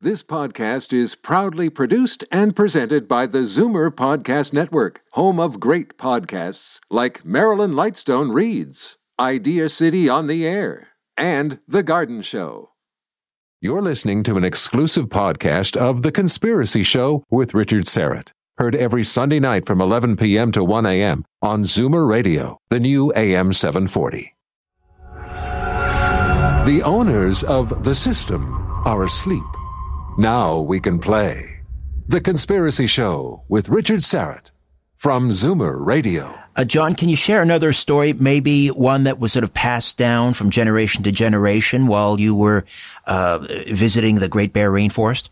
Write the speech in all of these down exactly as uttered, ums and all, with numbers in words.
This podcast is proudly produced and presented by the Zoomer Podcast Network, home of great podcasts like Marilyn Lightstone Reads, Idea City on the Air, and The Garden Show. You're listening to an exclusive podcast of The Conspiracy Show with Richard Syrett. Heard every Sunday night from eleven p.m. to one a.m. on Zoomer Radio, the new A M seven forty. The owners of the system are asleep. Now we can play The Conspiracy Show with Richard Syrett from Zoomer Radio. Uh, John, can you share another story, maybe one that was sort of passed down from generation to generation while you were uh, visiting the Great Bear Rainforest?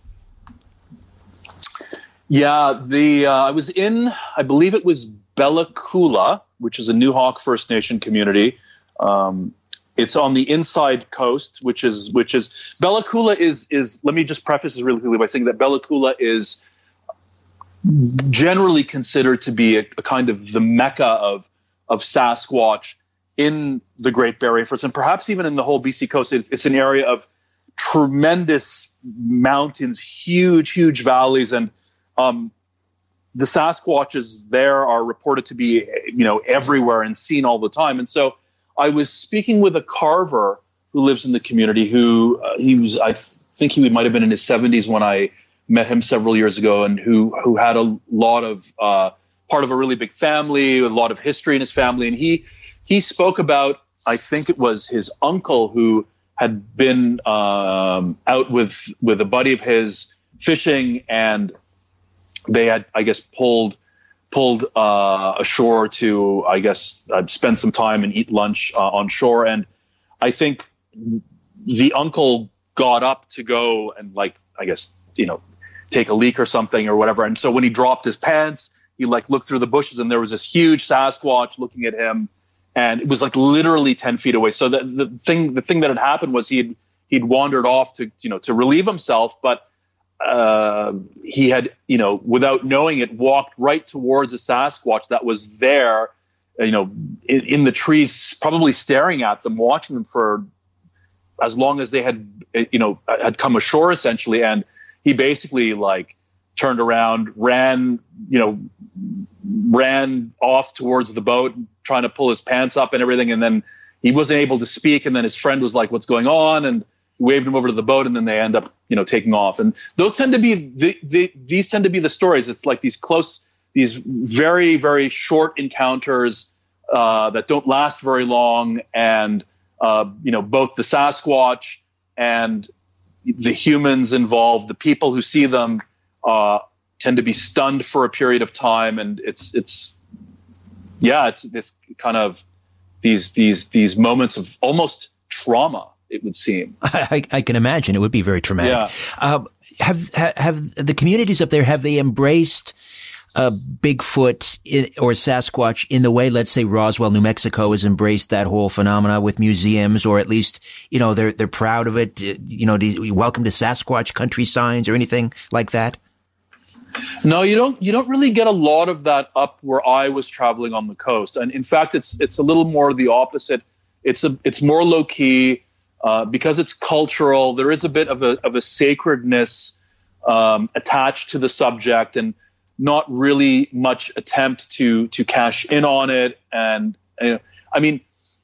Yeah, the uh, I was in, I believe it was Bella Coola, which is a Newhawk First Nation community. Um, It's on the inside coast, which is which is Bella Coola is is. Let me just preface this really quickly by saying that Bella Coola is generally considered to be a, a kind of the mecca of of Sasquatch in the Great Bear Rainforest, and perhaps even in the whole B C coast. It, it's an area of tremendous mountains, huge, huge valleys, and um, the Sasquatches there are reported to be, you know, everywhere and seen all the time, and so. I was speaking with a carver who lives in the community who uh, he was, I think he might have been in his seventies when I met him several years ago, and who, who had a lot of, uh, part of a really big family, a lot of history in his family. And he, he spoke about, I think it was his uncle who had been, um, out with, with a buddy of his fishing, and they had, I guess, pulled pulled uh, ashore to, I guess, uh, spend some time and eat lunch uh, on shore. And I think the uncle got up to go and, like, I guess, you know, take a leak or something or whatever. And so when he dropped his pants, he, like, looked through the bushes, and there was this huge Sasquatch looking at him. And it was, like, literally ten feet away. So the, the thing the thing that had happened was he'd, he'd wandered off to, you know, to relieve himself, but Uh, he had, you know, without knowing it, walked right towards a Sasquatch that was there, you know, in, in the trees, probably staring at them, watching them for as long as they had, you know, had come ashore, essentially. And he basically, like, turned around, ran, you know, ran off towards the boat, trying to pull his pants up and everything. And then he wasn't able to speak. And then his friend was like, "What's going on?" And waved him over to the boat, and then they end up, you know, taking off. And those tend to be the, the these tend to be the stories. It's like these close, these very, very short encounters uh, that don't last very long. And, uh, you know, both the Sasquatch and the humans involved, the people who see them uh, tend to be stunned for a period of time. And it's, it's, yeah, it's this kind of these, these, these moments of almost trauma, it would seem. I, I can imagine it would be very traumatic. Yeah. Um, have, have have the communities up there, have they embraced uh, Bigfoot in, or Sasquatch in the way, let's say, Roswell, New Mexico has embraced that whole phenomena with museums, or at least, you know, they're they're proud of it? You know, do you welcome to Sasquatch country signs or anything like that? No, you don't. You don't really get a lot of that up where I was traveling on the coast, and in fact, it's it's a little more the opposite. It's a it's more low key. Uh, because it's cultural, there is a bit of a of a sacredness um, attached to the subject, and not really much attempt to to cash in on it. And uh, I mean,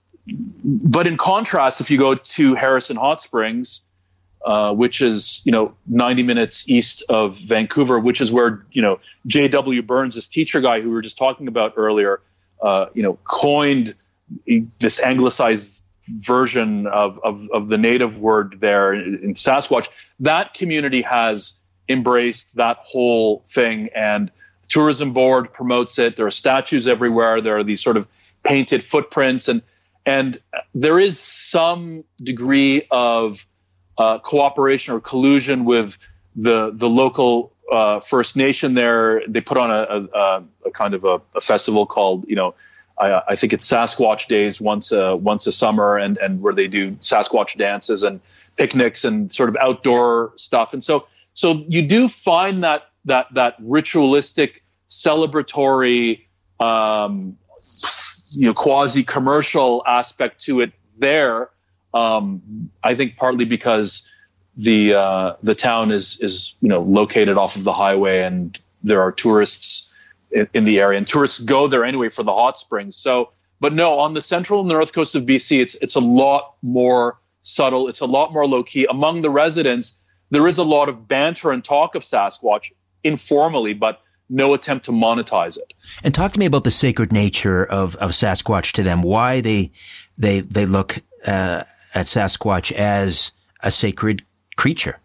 but in contrast, if you go to Harrison Hot Springs, uh, which is, you know, ninety minutes east of Vancouver, which is where, you know, J W Burns, this teacher guy who we were just talking about earlier, uh, you know, coined this anglicized version of, of, of the native word there in Sasquatch. That community has embraced that whole thing, and the tourism board promotes it. There are statues everywhere. There are these sort of painted footprints, and and there is some degree of uh, cooperation or collusion with the the local uh, First Nation there. They put on a, a, a kind of a, a festival called, you know, I, I think it's Sasquatch Days once a once a summer, and and where they do Sasquatch dances and picnics and sort of outdoor stuff. And so so you do find that that that ritualistic, celebratory, um, you know, quasi-commercial aspect to it there. Um, I think partly because the uh, the town is is you know located off of the highway, and there are tourists in, in the area, and tourists go there anyway for the hot springs. So, but no, on the central and north coast of B C, it's it's a lot more subtle. It's a lot more low key. Among the residents, there is a lot of banter and talk of Sasquatch informally, but no attempt to monetize it. And talk to me about the sacred nature of, of Sasquatch to them. Why they they they look uh, at Sasquatch as a sacred creature.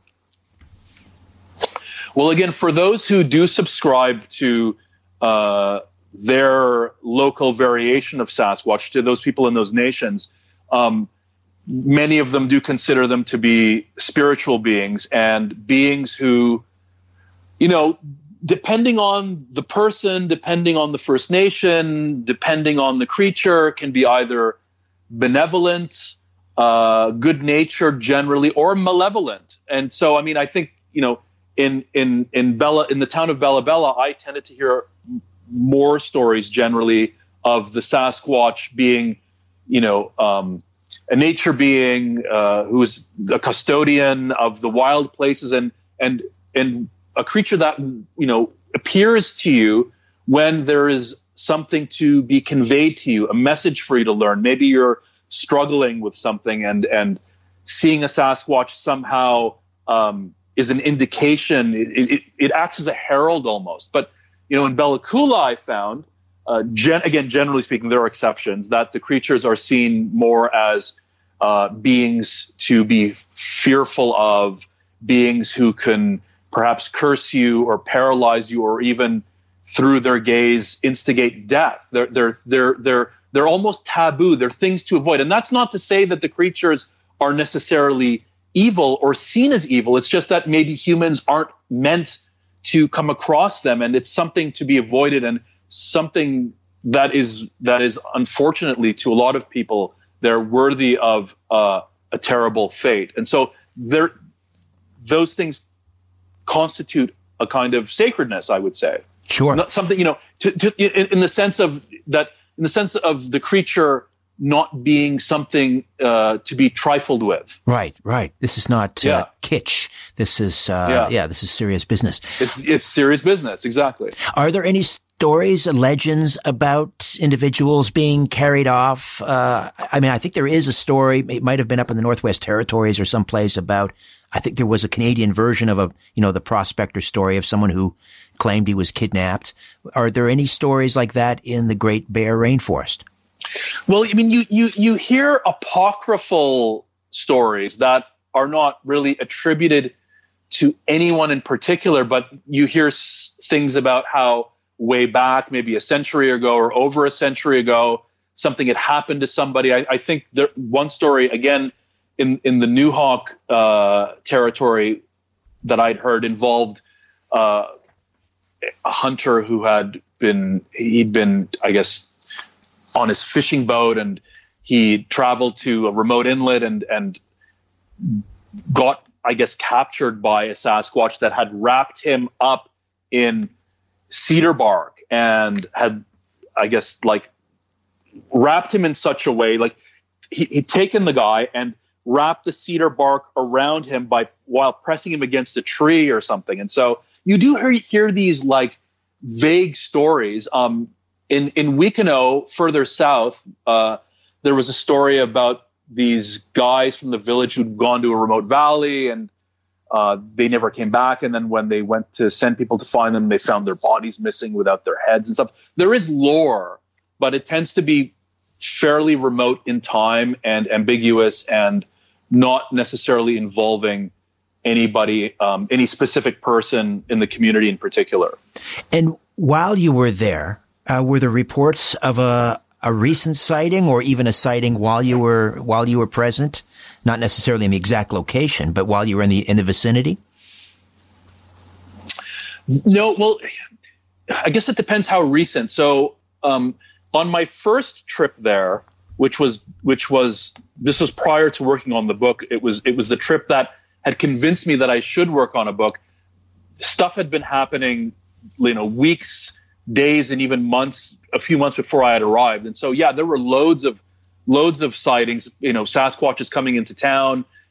Well, again, for those who do subscribe to uh, their local variation of Sasquatch, to those people in those nations, um, many of them do consider them to be spiritual beings and beings who, you know, depending on the person, depending on the First Nation, depending on the creature, can be either benevolent, uh, good-natured generally, or malevolent. And so, I mean, I think, you know, in in in Bella, in the town of Bella Bella, I tended to hear more stories generally of the Sasquatch being, you know, um, a nature being uh, who is a custodian of the wild places, and and and a creature that, you know, appears to you when there is something to be conveyed to you, a message for you to learn. Maybe you're struggling with something, and and seeing a Sasquatch somehow um, is an indication. It, it, it acts as a herald almost. But, you know, in Bella Coola, I found, uh, gen- again, generally speaking, there are exceptions, that the creatures are seen more as uh, beings to be fearful of, beings who can perhaps curse you or paralyze you, or even through their gaze instigate death. They're they're they're they're they're almost taboo. They're things to avoid. And that's not to say that the creatures are necessarily evil or seen as evil. It's just that maybe humans aren't meant to come across them, and it's something to be avoided, and something that is that is unfortunately to a lot of people, they're worthy of uh, a terrible fate. And so there, those things constitute a kind of sacredness, I would say. Sure. Not something, you know, to, to, in, in the sense of that, in the sense of the creature not being something uh, to be trifled with. Right, right. This is not uh, Yeah. kitsch. This is, uh, Yeah. yeah, this is serious business. It's it's serious business, exactly. Are there any stories, legends about individuals being carried off? Uh, I mean, I think there is a story. It might have been up in the Northwest Territories or someplace about, I think there was a Canadian version of a, you know, the prospector story of someone who claimed he was kidnapped. Are there any stories like that in the Great Bear Rainforest? Well, I mean, you you you hear apocryphal stories that are not really attributed to anyone in particular, but you hear s- things about how way back, maybe a century ago or over a century ago, something had happened to somebody. I, I think there, one story, again, in, in the Newhawk uh, territory that I'd heard involved uh, a hunter who had been, he'd been, I guess, on his fishing boat, and he traveled to a remote inlet and, and got, I guess, captured by a Sasquatch that had wrapped him up in cedar bark and had, I guess, like wrapped him in such a way, like he, he'd taken the guy and wrapped the cedar bark around him by while pressing him against a tree or something. And so you do hear, hear these like vague stories. Um, in, in Wicono, further south, uh, there was a story about these guys from the village who'd gone to a remote valley, and uh, they never came back. And then when they went to send people to find them, they found their bodies missing without their heads and stuff. There is lore, but it tends to be fairly remote in time and ambiguous, and not necessarily involving anybody, um, any specific person in the community in particular. And while you were there, uh, were there reports of a a recent sighting, or even a sighting while you were while you were present, not necessarily in the exact location, but while you were in the in the vicinity? No, well, I guess it depends how recent. So um, on my first trip there, which was which was this was prior to working on the book. It was it was the trip that had convinced me that I should work on a book. Stuff had been happening, you know, weeks, days, and even months, a few months before I had arrived. And so, yeah, there were loads of loads of sightings, you know, Sasquatches coming into town,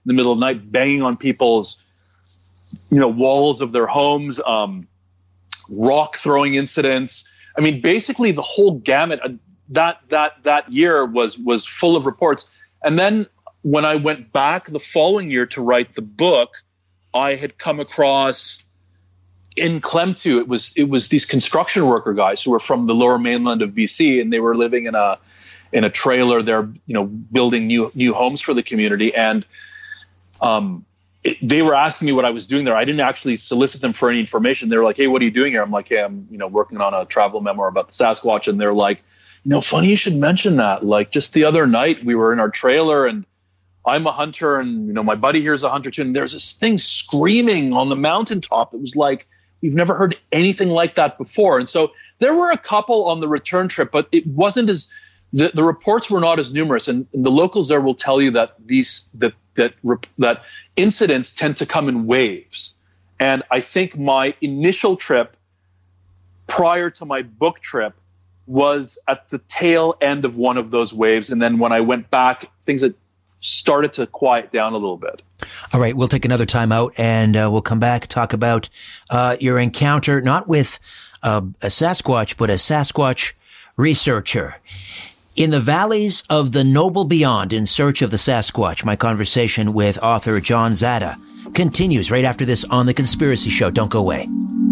in the middle of the night, banging on people's, you know, walls of their homes, um, rock throwing incidents. I mean, basically the whole gamut. Uh, that that that year was was full of reports. And then when I went back the following year to write the book, I had come across in Klemtu, it was it was these construction worker guys who were from the lower mainland of B C, and they were living in a in a trailer. They're you know building new new homes for the community, and um, it, they were asking me what I was doing there. I didn't actually solicit them for any information. They were like, "Hey, what are you doing here?" I'm like, "Hey, I'm you know working on a travel memoir about the Sasquatch," and they're like, "You know, funny you should mention that. Like just the other night, we were in our trailer and." I'm a hunter, and you know my buddy here's a hunter too. And there's this thing screaming on the mountaintop. It was like we've never heard anything like that before. And so there were a couple on the return trip, but it wasn't as the, the reports were not as numerous. And, and the locals there will tell you that these that that that incidents tend to come in waves. And I think my initial trip, prior to my book trip, was at the tail end of one of those waves. And then when I went back, things had started to quiet down a little bit. All right, we'll take another time out, and uh, we'll come back, talk about uh, your encounter, not with uh, a Sasquatch, but a Sasquatch researcher. In the valleys of the noble beyond, in search of the Sasquatch, my conversation with author John Zada continues right after this on The Conspiracy Show. Don't go away.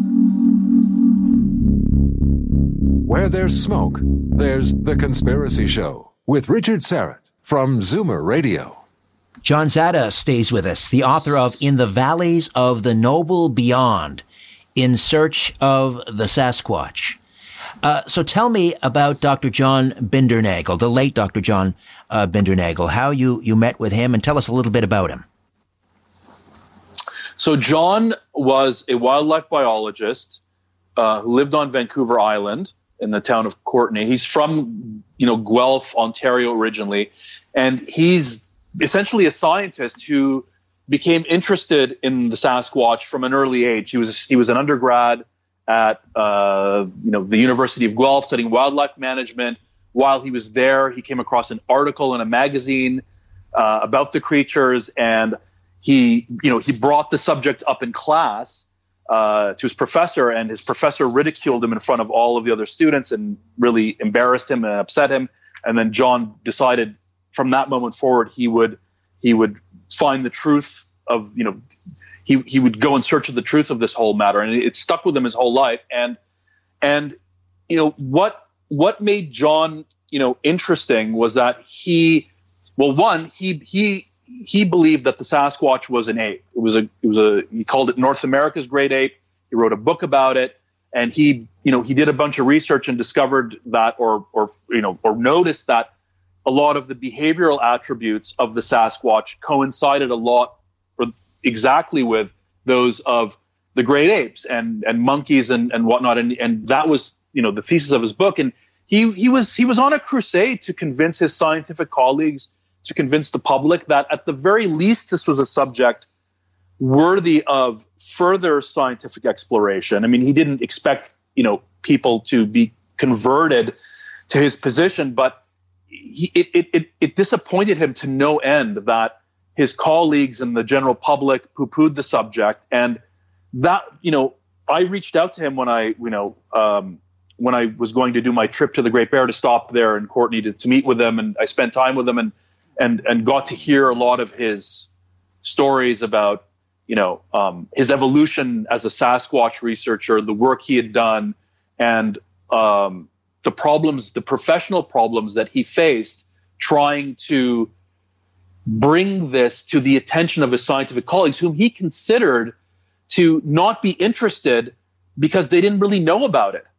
Where there's smoke, there's The Conspiracy Show with Richard Syrett from Zoomer Radio. John Zada stays with us, the author of In the Valleys of the Noble Beyond, in search of the Sasquatch. Uh, so tell me about Doctor John Bindernagel, the late Doctor John uh, Bindernagel, how you, you met with him, and tell us a little bit about him. So John was a wildlife biologist uh, who lived on Vancouver Island in the town of Courtenay. He's from, you know, Guelph, Ontario originally, and he's essentially a scientist who became interested in the Sasquatch from an early age. He was he was an undergrad at uh, you know the University of Guelph studying wildlife management. While he was there, he came across an article in a magazine uh, about the creatures, and he you know he brought the subject up in class uh, to his professor, and his professor ridiculed him in front of all of the other students and really embarrassed him and upset him. And then John decided from that moment forward he would he would find the truth of you know he he would go in search of the truth of this whole matter, and it, it stuck with him his whole life. And and you know what what made John you know interesting was that he well one he he he believed that the Sasquatch was an ape. It was a it was a he called it North America's great ape. He wrote a book about it, and he you know he did a bunch of research and discovered that or or you know or noticed that a lot of the behavioral attributes of the Sasquatch coincided a lot or exactly with those of the great apes and and monkeys and and whatnot, and and that was you know the thesis of his book. And he he was he was on a crusade to convince his scientific colleagues, to convince the public that at the very least this was a subject worthy of further scientific exploration. I mean, he didn't expect you know people to be converted to his position, but he, it, it, it, it disappointed him to no end that his colleagues and the general public poo-pooed the subject. And that, you know, I reached out to him when I, you know, um, when I was going to do my trip to the Great Bear to stop there in Courtenay to, to meet with him. And I spent time with him and, and, and got to hear a lot of his stories about, you know, um, his evolution as a Sasquatch researcher, the work he had done, and, um, the problems, the professional problems that he faced trying to bring this to the attention of his scientific colleagues, whom he considered to not be interested because they didn't really know about it.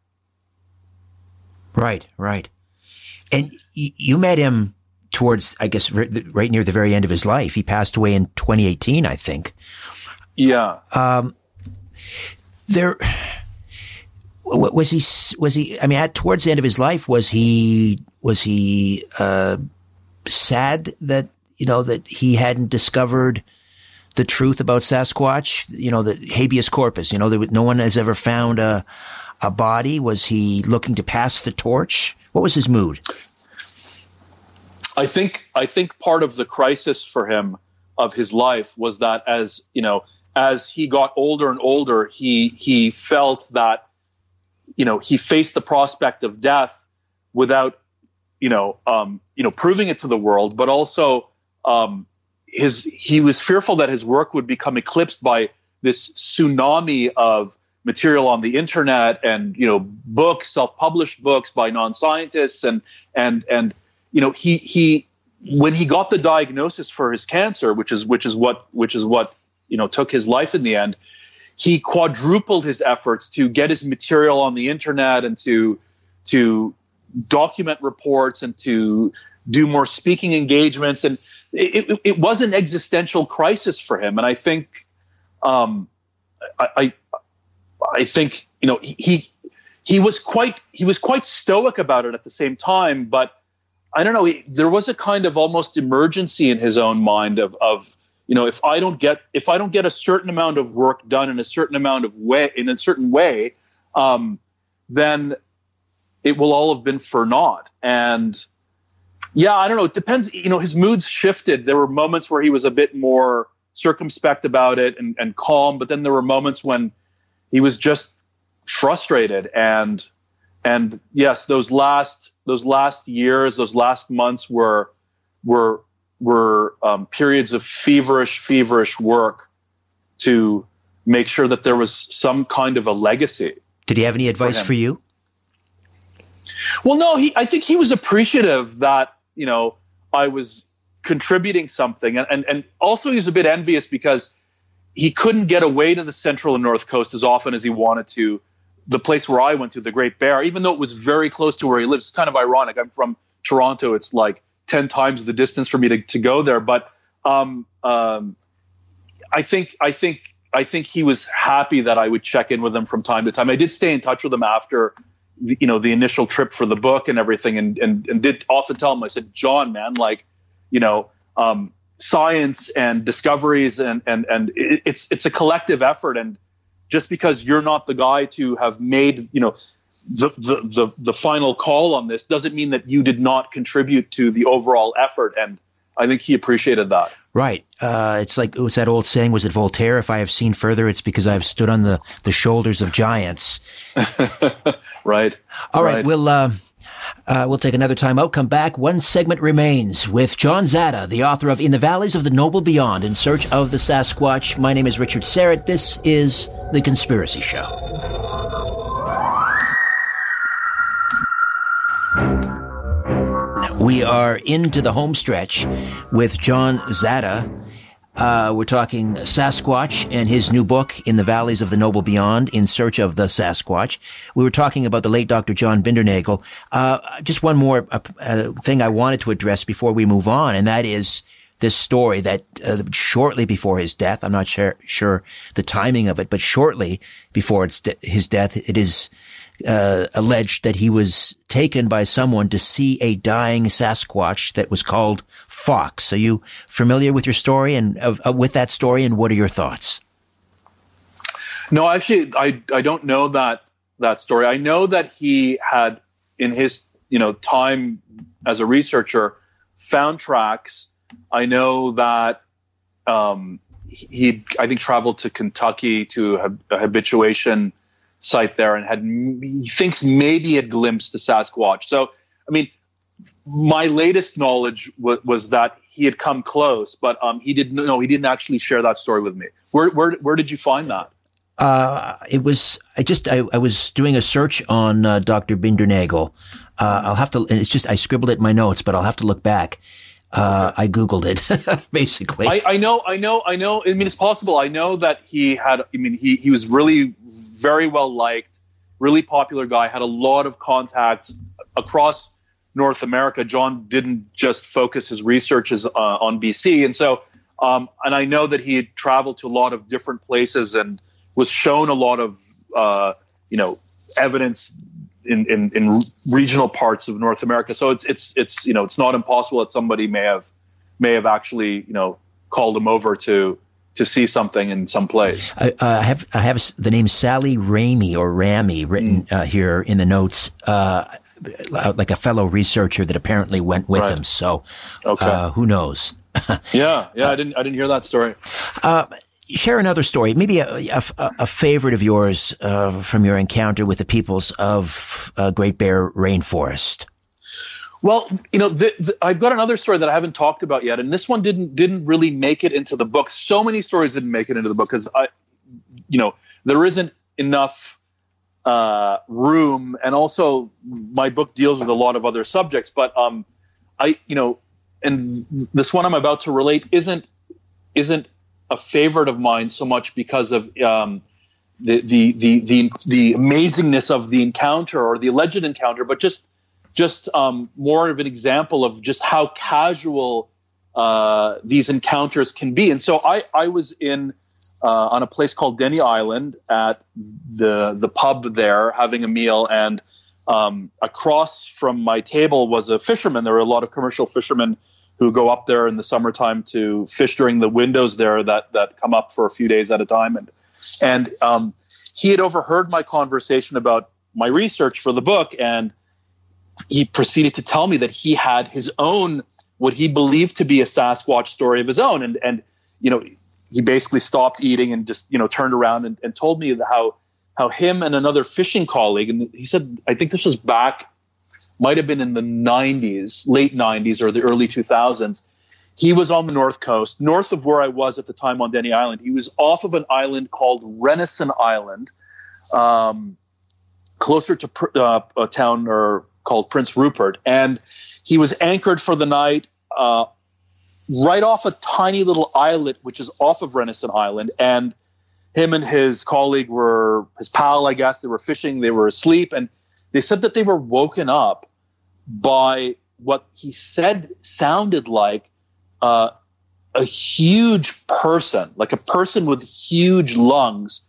Right, right. And y- you met him towards, I guess, right, right near the very end of his life. He passed away in twenty eighteen, I think. Yeah. Um, there... Was he, was he, I mean, at, towards the end of his life, was he, was he, uh, sad that, you know, that he hadn't discovered the truth about Sasquatch? You know, the habeas corpus, you know, there, no one has ever found a, a body. Was he looking to pass the torch? What was his mood? I think, I think part of the crisis for him of his life was that as, you know, as he got older and older, he he felt that, you know, he faced the prospect of death without, you know, um, you know, proving it to the world, but also um, his he was fearful that his work would become eclipsed by this tsunami of material on the internet and, you know, books, self-published books by non-scientists, and and and you know, he he when he got the diagnosis for his cancer, which is which is what which is what you know took his life in the end, he quadrupled his efforts to get his material on the internet and to to document reports and to do more speaking engagements, and it, it, it was an existential crisis for him. And I think, um, I, I, I think you know he he was quite he was quite stoic about it at the same time. But I don't know, he, there was a kind of almost emergency in his own mind of of you know if I don't get if I don't get a certain amount of work done in a certain amount of way in a certain way, um, then it will all have been for naught. And yeah, I don't know. It depends. You know, his moods shifted. There were moments where he was a bit more circumspect about it and, and calm, but then there were moments when he was just frustrated. And and yes, those last those last years, those last months were were were um, periods of feverish, feverish work to make sure that there was some kind of a legacy. Did he have any advice for, for you? Well, no, he, I think he was appreciative that, you know, I was contributing something. And, and, and also he was a bit envious because he couldn't get away to the Central and North Coast as often as he wanted to. The place where I went to, the Great Bear, even though it was very close to where he lives, it's kind of ironic. I'm from Toronto. It's like ten times the distance for me to, to go there. But um, um, I think, I think, I think he was happy that I would check in with him from time to time. I did stay in touch with him after you know, the initial trip for the book and everything, and, and, and did often tell him, I said, John, man, like, you know, um, science and discoveries and, and, and it, it's, it's a collective effort. And just because you're not the guy to have made, you know, the, the, the, the final call on this doesn't mean that you did not contribute to the overall effort. And I think he appreciated that. Right. Uh, it's like, it was that old saying, was it Voltaire? If I have seen further, it's because I've stood on the, the shoulders of giants. Right. All right. right. We'll, uh, uh, we'll take another time out, come back. One segment remains with John Zada, the author of In the Valleys of the Noble Beyond, In Search of the Sasquatch. My name is Richard Serrett. This is The Conspiracy Show. We are into the home stretch with John Zada. Uh, we're talking Sasquatch and his new book, In the Valleys of the Noble Beyond, In Search of the Sasquatch. We were talking about the late Doctor John Bindernagel. Uh, just one more uh, uh, thing I wanted to address before we move on, and that is this story that uh, shortly before his death, I'm not sure, sure the timing of it, but shortly before it's de- his death, it is uh, alleged that he was taken by someone to see a dying Sasquatch that was called Fox. Are you familiar with your story and uh, uh, with that story, and what are your thoughts? No, actually, I I don't know that that story. I know that he had, in his you know time as a researcher, found tracks. I know that um, he, I think, traveled to Kentucky to a, a habituation site there and had, he thinks maybe had glimpsed the Sasquatch. So, I mean, my latest knowledge w- was that he had come close, but um, he didn't know, he didn't actually share that story with me. Where, where, where did you find that? Uh, it was, I just, I, I was doing a search on uh, Doctor Bindernagel. Uh, I'll have to, and it's just, I scribbled it in my notes, but I'll have to look back. Uh, okay. I Googled it, basically. I, I know, I know, I know. I mean, it's possible. I know that he had, I mean, he, he was really very well liked, really popular guy, had a lot of contacts across North America. John didn't just focus his researches uh, on B C. And so, um, and I know that he had traveled to a lot of different places and was shown a lot of, uh, you know, evidence in, in, in regional parts of North America. So it's, it's, it's, you know, it's not impossible that somebody may have, may have actually, you know, called him over to, to see something in some place. I, uh, I have, I have the name Sally Ramey or Ramey written mm. uh, here in the notes, uh, like a fellow researcher that apparently went with right. him. So, okay. uh, who knows? yeah, yeah, I didn't, I didn't hear that story. Uh, share another story, maybe a, a, a favorite of yours uh, from your encounter with the peoples of uh, Great Bear Rainforest. Well, you know, the, the, I've got another story that I haven't talked about yet, and this one didn't didn't really make it into the book. So many stories didn't make it into the book because I, you know, there isn't enough uh, room, and also my book deals with a lot of other subjects. But um, I, you know, and this one I'm about to relate isn't isn't a favorite of mine so much because of um, the, the the the the amazingness of the encounter or the alleged encounter, but just. Just um, more of an example of just how casual uh, these encounters can be. And so I, I was in uh, on a place called Denny Island at the the pub there having a meal, and um, across from my table was a fisherman. There were a lot of commercial fishermen who go up there in the summertime to fish during the windows there that that come up for a few days at a time. And and um, he had overheard my conversation about my research for the book, and he proceeded to tell me that he had his own, what he believed to be a Sasquatch story of his own. And, and you know, he basically stopped eating and just, you know, turned around and, and told me how, how him and another fishing colleague, and he said, I think this was back, might have been in the nineties, late nineties or the early two thousands. He was on the North Coast, north of where I was at the time on Denny Island. He was off of an island called Renison Island, um, closer to uh, a town or called Prince Rupert, and he was anchored for the night uh, right off a tiny little islet, which is off of Renison Island. And him and his colleague were, his pal, I guess, they were fishing, they were asleep, and they said that they were woken up by what he said sounded like uh, a huge person, like a person with huge lungs,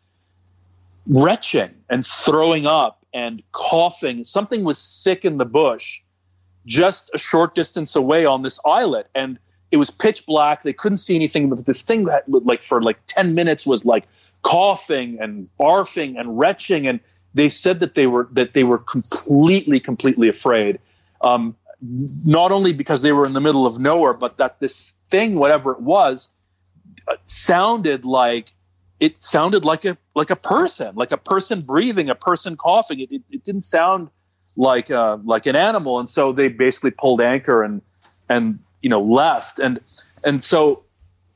retching and throwing up and coughing. Something was sick in the bush just a short distance away on this islet, and it was pitch black. They couldn't see anything, but this thing that like for like ten minutes was like coughing and barfing and retching, and they said that they were that they were completely completely afraid, um, not only because they were in the middle of nowhere, but that this thing, whatever it was, uh, sounded like It sounded like a like a person, like a person breathing, a person coughing. It it, it didn't sound like uh, like an animal, and so they basically pulled anchor and and you know left. And and so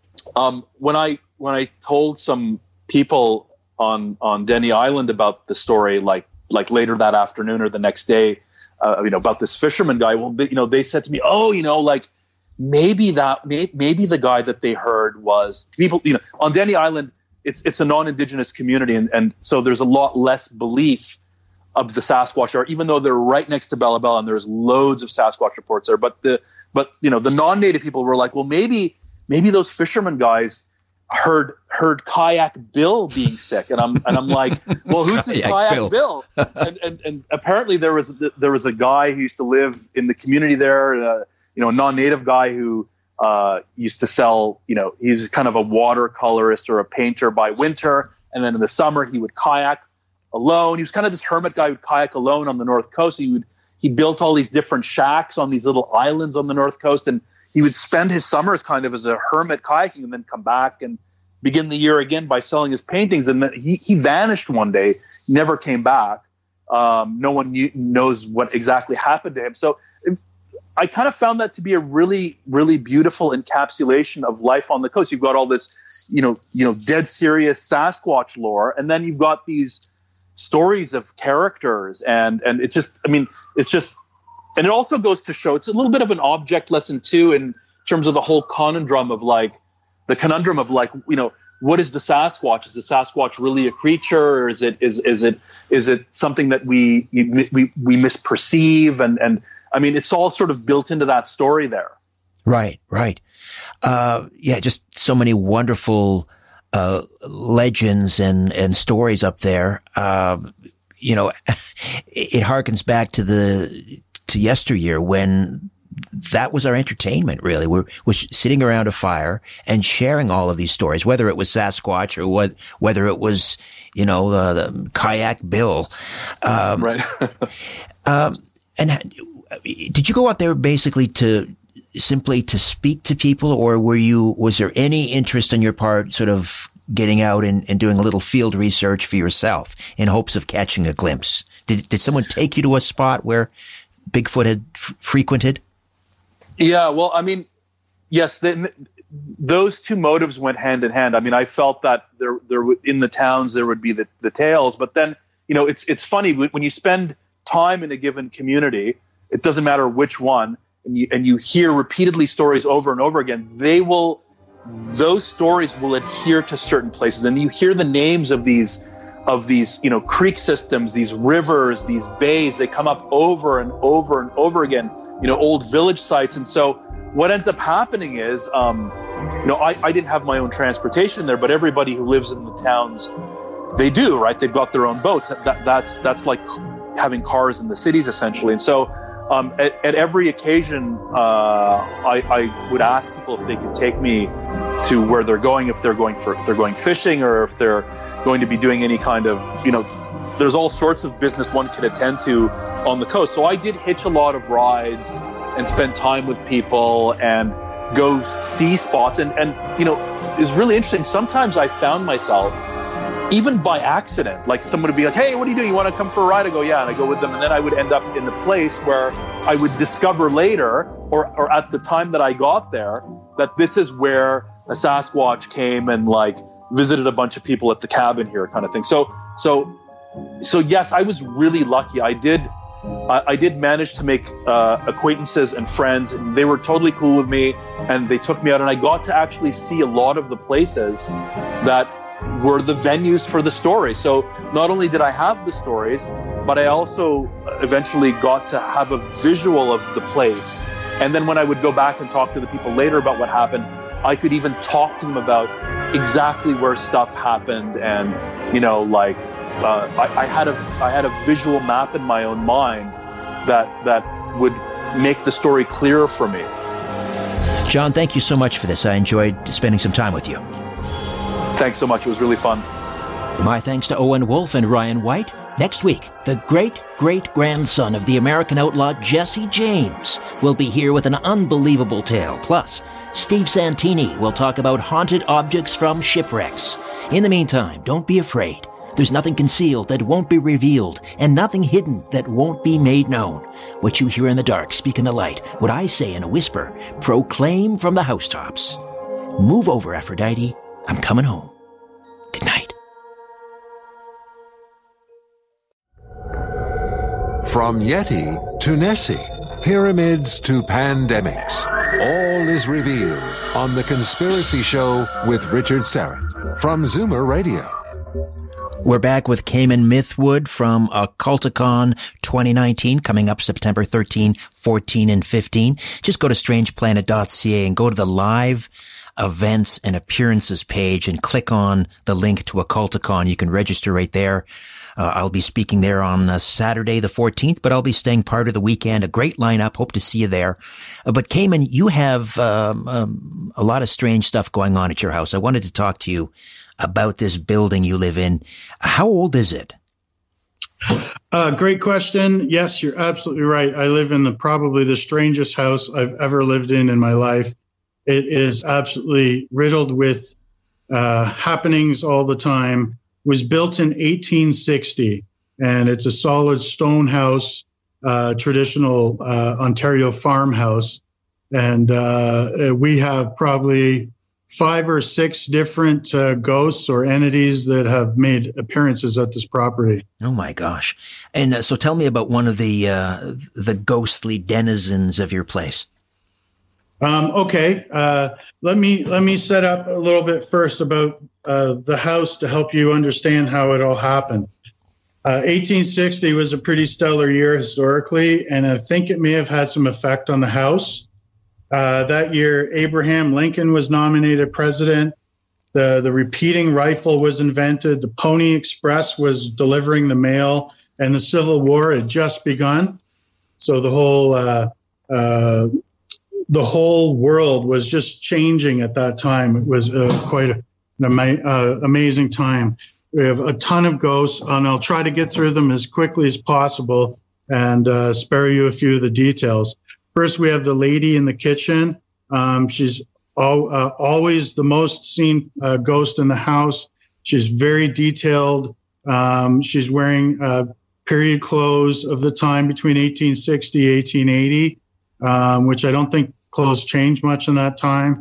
um, when I when I told some people on on Denny Island about the story, like like later that afternoon or the next day, uh, you know about this fisherman guy, well, they, you know they said to me, oh, you know, like maybe that may, maybe the guy that they heard was people, you know, on Denny Island. It's it's a non-Indigenous community, and, and so there's a lot less belief of the Sasquatch, or even though they're right next to Bella Bella and there's loads of Sasquatch reports there. But the but you know the non-native people were like, well, maybe maybe those fisherman guys heard heard Kayak Bill being sick, and I'm and I'm like, well, who's this Kayak, Kayak Bill? Bill? and, and and apparently there was there was a guy who used to live in the community there, uh, you know, a non-native guy who. Uh, used to sell, you know, he was kind of a watercolorist or a painter by winter. And then in the summer, he would kayak alone. He was kind of this hermit guy who would kayak alone on the North Coast. He would, he built all these different shacks on these little islands on the North Coast. And he would spend his summers kind of as a hermit kayaking and then come back and begin the year again by selling his paintings. And then he, he vanished one day, never came back. Um, no one knew, knows what exactly happened to him. So I kind of found that to be a really, really beautiful encapsulation of life on the coast. You've got all this, you know, you know, dead serious Sasquatch lore, and then you've got these stories of characters, and and it's just, I mean, it's just, and it also goes to show it's a little bit of an object lesson too, in terms of the whole conundrum of like the conundrum of like, you know, what is the Sasquatch? Is the Sasquatch really a creature, or is it is is it is it something that we we we misperceive? And and I mean, it's all sort of built into that story there. Right, right. Uh, yeah, just so many wonderful uh, legends and and stories up there. Uh, you know, it, it harkens back to the to yesteryear when that was our entertainment, really. We're, we're sitting around a fire and sharing all of these stories, whether it was Sasquatch or what, whether it was, you know, uh, the Kayak Bill. Um, right. um, and did you go out there basically to simply to speak to people, or were you, was there any interest on your part sort of getting out and, and doing a little field research for yourself in hopes of catching a glimpse? Did, did someone take you to a spot where Bigfoot had f- frequented? Yeah, well, I mean, yes, the, those two motives went hand in hand. I mean, I felt that there, there in the towns there would be the, the tales, but then, you know, it's it's funny when you spend time in a given community, it doesn't matter which one, and you and you hear repeatedly stories over and over again. They will, those stories will adhere to certain places, and you hear the names of these. of these, you know, creek systems, these rivers, these bays, they come up over and over and over again, you know, old village sites. And so what ends up happening is, um, you know, I, I didn't have my own transportation there, but everybody who lives in the towns, they do, right? They've got their own boats. That, that's, that's like having cars in the cities essentially. And so um, at, at every occasion, uh, I, I would ask people if they could take me to where they're going, if they're going for, if they're going fishing, or if they're going to be doing any kind of, you know, there's all sorts of business one could attend to on the coast. So I did hitch a lot of rides and spend time with people and go see spots. And, and you know, it was really interesting. Sometimes I found myself, even by accident, like someone would be like, hey, what are you doing? You want to come for a ride? I go, yeah. And I go with them. And then I would end up in the place where I would discover later, or, or at the time that I got there, that this is where a Sasquatch came and like visited a bunch of people at the cabin here, kind of thing. So, so, so yes, I was really lucky. I did, I, I did manage to make uh, acquaintances and friends, and they were totally cool with me, and they took me out, and I got to actually see a lot of the places that were the venues for the story. So not only did I have the stories, but I also eventually got to have a visual of the place. And then when I would go back and talk to the people later about what happened, I could even talk to them about exactly where stuff happened, and you know, like uh, I, I had a I had a visual map in my own mind that that would make the story clearer for me. John, thank you so much for this. I enjoyed spending some time with you. Thanks so much. It was really fun. My thanks to Owen Wolf and Ryan White. Next week, the great-great-grandson of the American outlaw Jesse James will be here with an unbelievable tale. Plus, Steve Santini will talk about haunted objects from shipwrecks. In the meantime, don't be afraid. There's nothing concealed that won't be revealed, and nothing hidden that won't be made known. What you hear in the dark, speak in the light. What I say in a whisper, proclaim from the housetops. Move over, Aphrodite. I'm coming home. Good night. From Yeti to Nessie, pyramids to pandemics, all is revealed on The Conspiracy Show with Richard Syrett from Zoomer Radio. We're back with Cayman Mythwood from Occulticon twenty nineteen, coming up September thirteenth, fourteenth, and fifteenth. Just go to strange planet dot c a and go to the live events and appearances page and click on the link to Occulticon. You can register right there. Uh, I'll be speaking there on uh, Saturday the fourteenth, but I'll be staying part of the weekend. A great lineup. Hope to see you there. Uh, but Cayman, you have um, um, a lot of strange stuff going on at your house. I wanted to talk to you about this building you live in. How old is it? Uh, great question. Yes, you're absolutely right. I live in the probably the strangest house I've ever lived in in my life. It is absolutely riddled with uh, happenings all the time. It was built in eighteen sixty, and it's a solid stone house, uh, traditional uh, Ontario farmhouse. And uh, we have probably five or six different uh, ghosts or entities that have made appearances at this property. Oh my gosh! And uh, so, tell me about one of the uh, the ghostly denizens of your place. Um, okay, uh, let me let me set up a little bit first about uh, the house to help you understand how it all happened. Uh, eighteen sixty was a pretty stellar year historically, and I think it may have had some effect on the house. Uh, that year, Abraham Lincoln was nominated president. The the repeating rifle was invented. The Pony Express was delivering the mail, and the Civil War had just begun. So the whole uh, uh, the whole world was just changing at that time. It was uh, quite a, an ama- uh, amazing time. We have a ton of ghosts, and I'll try to get through them as quickly as possible and uh, spare you a few of the details. First, we have the lady in the kitchen. Um, she's all, uh, always the most seen uh, ghost in the house. She's very detailed. Um, she's wearing uh, period clothes of the time between eighteen sixty, eighteen eighty, um, which I don't think clothes changed much in that time.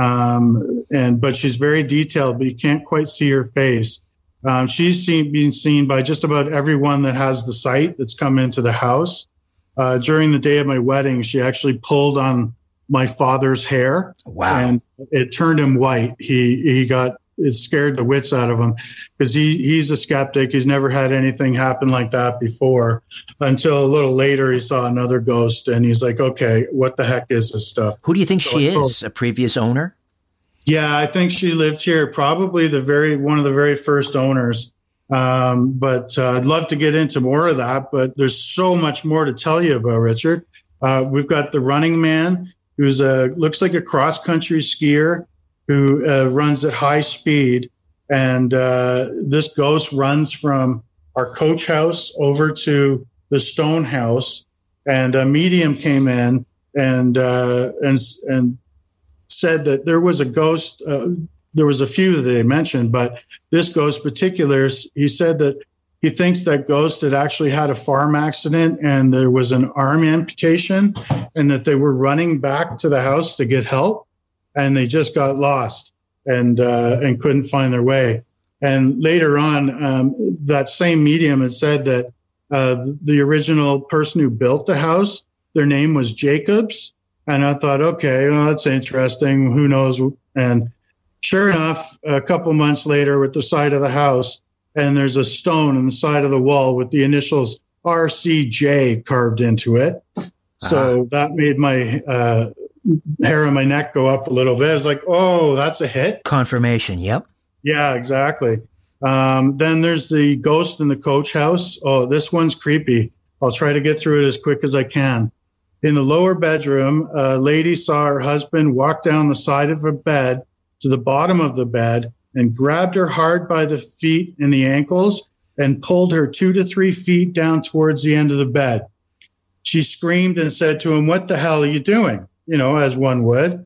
Um, and but she's very detailed, but you can't quite see her face. Um, she's seen, being seen by just about everyone that has the sight that's come into the house. Uh, during the day of my wedding, she actually pulled on my father's hair. Wow. And it turned him white. He he got it scared the wits out of him because he he's a skeptic. He's never had anything happen like that before until a little later he saw another ghost and he's like, okay, what the heck is this stuff? Who do you think so she I, is? A previous owner? Yeah, I think she lived here, probably the very one of the very first owners. Um, but uh, I'd love to get into more of that, but there's so much more to tell you about, Richard. Uh, we've got the running man, who's a looks like a cross country skier who uh, runs at high speed, and uh, this ghost runs from our coach house over to the stone house. And a medium came in and uh, and and said that there was a ghost. Uh, there was a few that they mentioned, but this ghost particulars, he said that he thinks that ghost had actually had a farm accident and there was an arm amputation and that they were running back to the house to get help and they just got lost and uh, and couldn't find their way. And later on, um, that same medium had said that uh, the original person who built the house, their name was Jacobs. And I thought, okay, well, that's interesting. Who knows? And sure enough, a couple months later, with the side of the house, and there's a stone in the side of the wall with the initials R C J carved into it. So uh-huh. that made my uh, hair on my neck go up a little bit. I was like, oh, that's a hit. Confirmation, yep. Yeah, exactly. Um, then there's the ghost in the coach house. Oh, this one's creepy. I'll try to get through it as quick as I can. In the lower bedroom, a lady saw her husband walk down the side of her bed to the bottom of the bed and grabbed her hard by the feet and the ankles and pulled her two to three feet down towards the end of the bed. She screamed and said to him, "What the hell are you doing?" You know, as one would.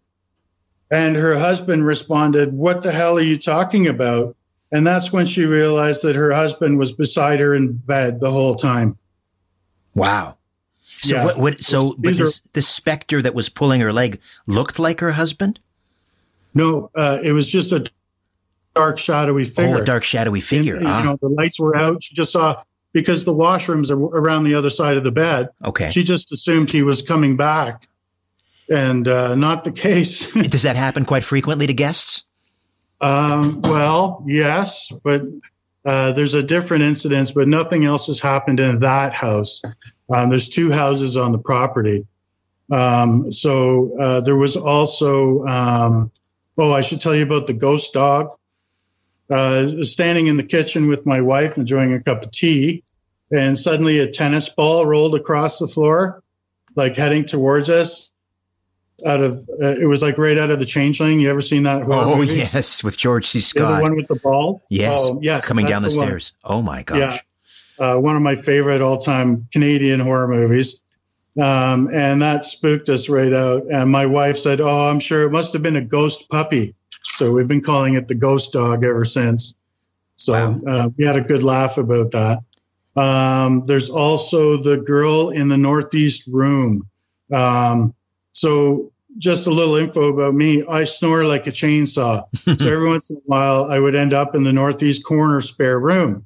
And her husband responded, "What the hell are you talking about?" And that's when she realized that her husband was beside her in bed the whole time. Wow. So yeah. what, what so but this, are, this specter that was pulling her leg looked like her husband? No, uh, it was just a dark, shadowy figure. Oh, a dark, shadowy figure. And, ah. You know, the lights were out. She just saw, because the washrooms are around the other side of the bed. Okay. She just assumed he was coming back, and uh, not the case. Does that happen quite frequently to guests? Um, well, yes, but uh, there's a different incidence, but nothing else has happened in that house. Um, there's two houses on the property. Um, so uh, there was also, um, oh, I should tell you about the ghost dog. Uh, standing in the kitchen with my wife, enjoying a cup of tea, and suddenly a tennis ball rolled across the floor, like heading towards us. Out of uh, it was like right out of The Changeling. You ever seen that horror Oh movie? yes, with George C. Scott. Yeah, the one with the ball. Yes, oh, yes, coming down the, the stairs. Oh my gosh! Yeah, uh, one of my favorite all-time Canadian horror movies, um, and that spooked us right out. And my wife said, "Oh, I'm sure it must have been a ghost puppy." So we've been calling it the ghost dog ever since. So wow. uh, we had a good laugh about that. Um, there's also the girl in the northeast room. Um, so just a little info about me. I snore like a chainsaw. So every once in a while, I would end up in the northeast corner spare room.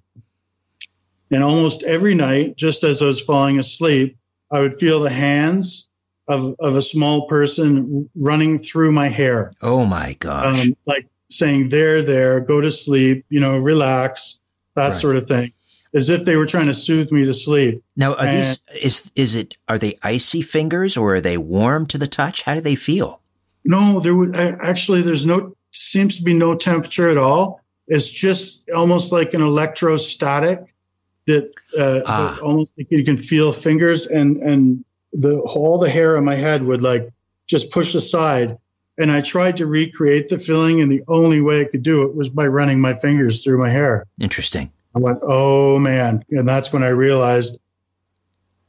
And almost every night, just as I was falling asleep, I would feel the hands of, of a small person running through my hair. Oh, my gosh. Um, like saying, there, there, go to sleep, you know, relax, that right. sort of thing. As if they were trying to soothe me to sleep. Now, are and, these, is, is it, are they icy fingers or are they warm to the touch? How do they feel? No, there would actually, there's no, seems to be no temperature at all. It's just almost like an electrostatic that, uh, ah. that almost like you can feel fingers and, and the all the hair on my head would like just push aside. And I tried to recreate the feeling, and the only way I could do it was by running my fingers through my hair. Interesting. I went, oh, man. And that's when I realized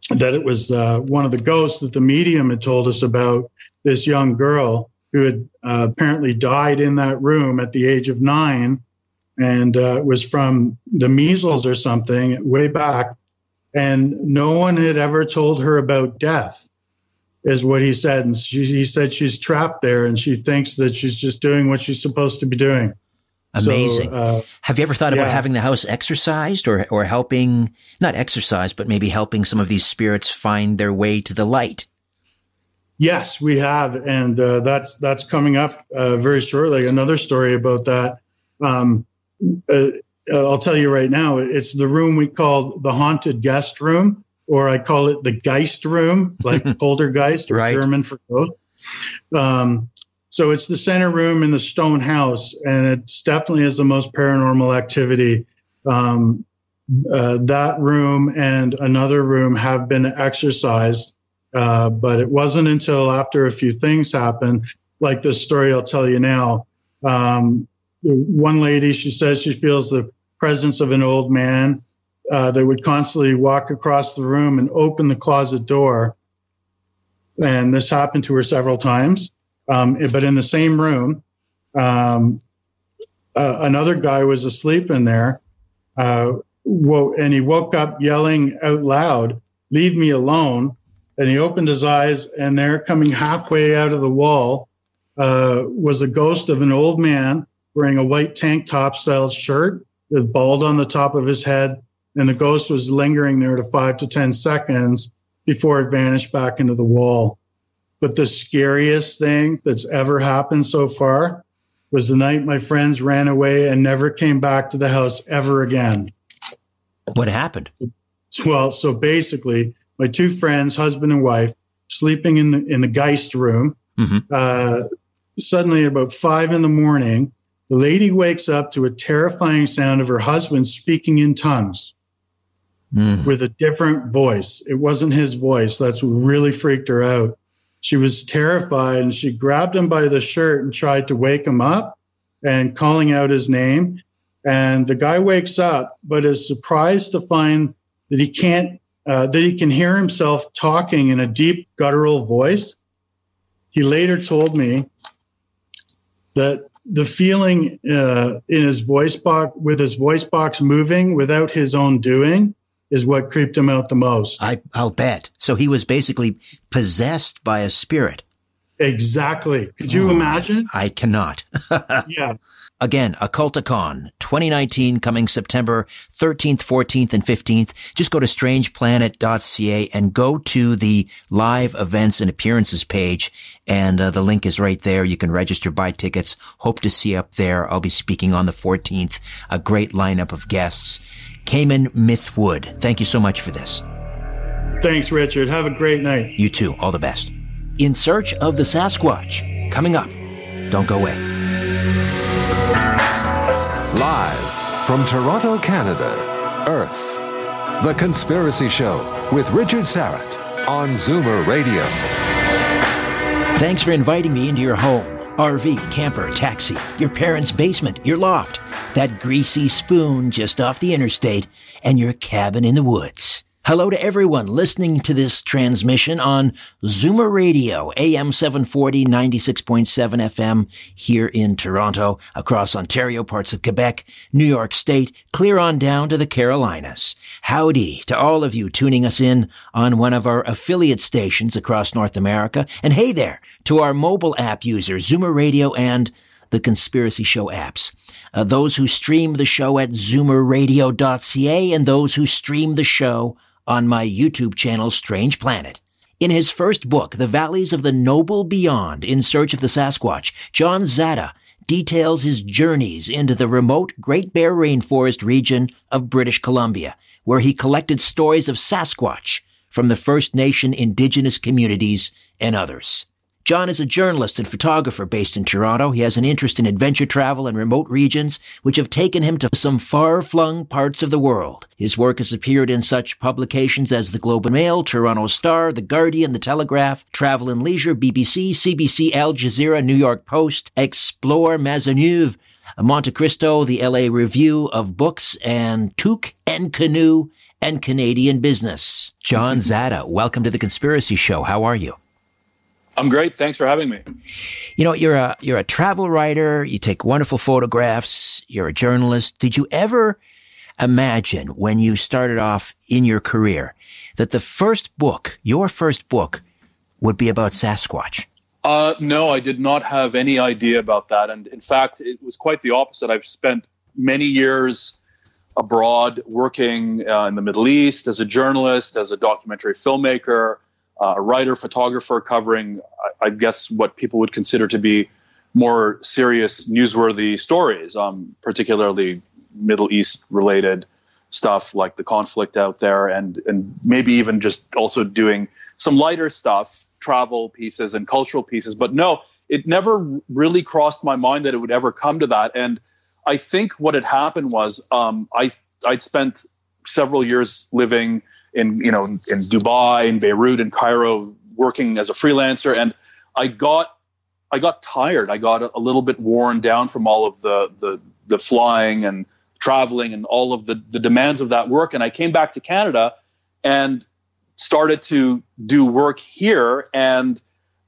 that it was uh, one of the ghosts that the medium had told us about, this young girl who had uh, apparently died in that room at the age of nine, and uh, was from the measles or something way back. And no one had ever told her about death, is what he said. And she, he said she's trapped there and she thinks that she's just doing what she's supposed to be doing. Amazing. So, uh, Have you ever thought yeah. about having the house exorcised or, or helping, not exorcised, but maybe helping some of these spirits find their way to the light? Yes, we have. And uh, that's that's coming up uh, very shortly. Another story about that. Um, uh, I'll tell you right now, it's the room we called the haunted guest room, or I call it the Geist room, like Poltergeist, or right. German for ghost. Um, so it's the center room in the stone house, and it's definitely has the most paranormal activity. Um, uh, that room and another room have been exorcised, uh, but it wasn't until after a few things happened, like this story I'll tell you now. Um, one lady, she says she feels the presence of an old man uh, that would constantly walk across the room and open the closet door. And this happened to her several times. Um, but in the same room, um, uh, another guy was asleep in there, uh, wo- and he woke up yelling out loud, "Leave me alone." And he opened his eyes, and there, coming halfway out of the wall, uh, was a ghost of an old man wearing a white tank top style shirt with bald on the top of his head. And the ghost was lingering there to five to ten seconds before it vanished back into the wall. But the scariest thing that's ever happened so far was the night my friends ran away and never came back to the house ever again. What happened? Well, so basically, my two friends, husband and wife, sleeping in the in the Geist room. Mm-hmm. Uh, suddenly, at about five in the morning, the lady wakes up to a terrifying sound of her husband speaking in tongues mm. with a different voice. It wasn't his voice. That's what really freaked her out. She was terrified, and she grabbed him by the shirt and tried to wake him up and calling out his name. And the guy wakes up, but is surprised to find that he can't, uh, that he can hear himself talking in a deep guttural voice. He later told me that the feeling uh, in his voice box, with his voice box moving without his own doing, is what creeped him out the most. I, I'll bet. So he was basically possessed by a spirit. Exactly. Could you oh, imagine? I cannot. Yeah. Again, Occulticon twenty nineteen, coming September thirteenth, fourteenth, and fifteenth. Just go to strange planet dot c a and go to the live events and appearances page, and uh, the link is right there. You can register, buy tickets. Hope to see you up there. I'll be speaking on the fourteenth. A great lineup of guests. Cayman Mythwood, thank you so much for this. Thanks, Richard. Have a great night. You too. All the best. In Search of the Sasquatch, coming up. Don't go away. Live from Toronto, Canada, Earth, The Conspiracy Show with Richard Syrett on Zoomer Radio. Thanks for inviting me into your home, R V, camper, taxi, your parents' basement, your loft, that greasy spoon just off the interstate, and your cabin in the woods. Hello to everyone listening to this transmission on Zoomer Radio, A M seven forty, ninety-six point seven F M here in Toronto, across Ontario, parts of Quebec, New York State, clear on down to the Carolinas. Howdy to all of you tuning us in on one of our affiliate stations across North America. And hey there to our mobile app users, Zoomer Radio and the Conspiracy Show apps. Uh, those who stream the show at zoomer radio dot c a and those who stream the show on my YouTube channel, Strange Planet. In his first book, The Valleys of the Noble Beyond, In Search of the Sasquatch, John Zada details his journeys into the remote Great Bear Rainforest region of British Columbia, where he collected stories of Sasquatch from the First Nation indigenous communities and others. John is a journalist and photographer based in Toronto. He has an interest in adventure travel and remote regions, which have taken him to some far-flung parts of the world. His work has appeared in such publications as the Globe and Mail, Toronto Star, The Guardian, The Telegraph, Travel and Leisure, B B C, C B C, Al Jazeera, New York Post, Explore, Maisonneuve, Monte Cristo, the L A Review of Books, and Toque and Canoe and Canadian Business. John Zada, welcome to The Conspiracy Show. How are you? I'm great. Thanks for having me. You know, you're a you're a travel writer. You take wonderful photographs. You're a journalist. Did you ever imagine when you started off in your career that the first book, your first book, would be about Sasquatch? Uh, no, I did not have any idea about that. And in fact, it was quite the opposite. I've spent many years abroad working uh, in the Middle East as a journalist, as a documentary filmmaker, uh, a writer, photographer, covering, I, I guess, what people would consider to be more serious, newsworthy stories, um, particularly Middle East related stuff like the conflict out there, and and maybe even just also doing some lighter stuff, travel pieces and cultural pieces. But no, it never really crossed my mind that it would ever come to that. And I think what had happened was um, I I'd spent several years living in you know in Dubai, in Beirut, in Cairo, working as a freelancer, and I got I got tired. I got a, a little bit worn down from all of the the the flying and traveling and all of the, the demands of that work. And I came back to Canada and started to do work here. And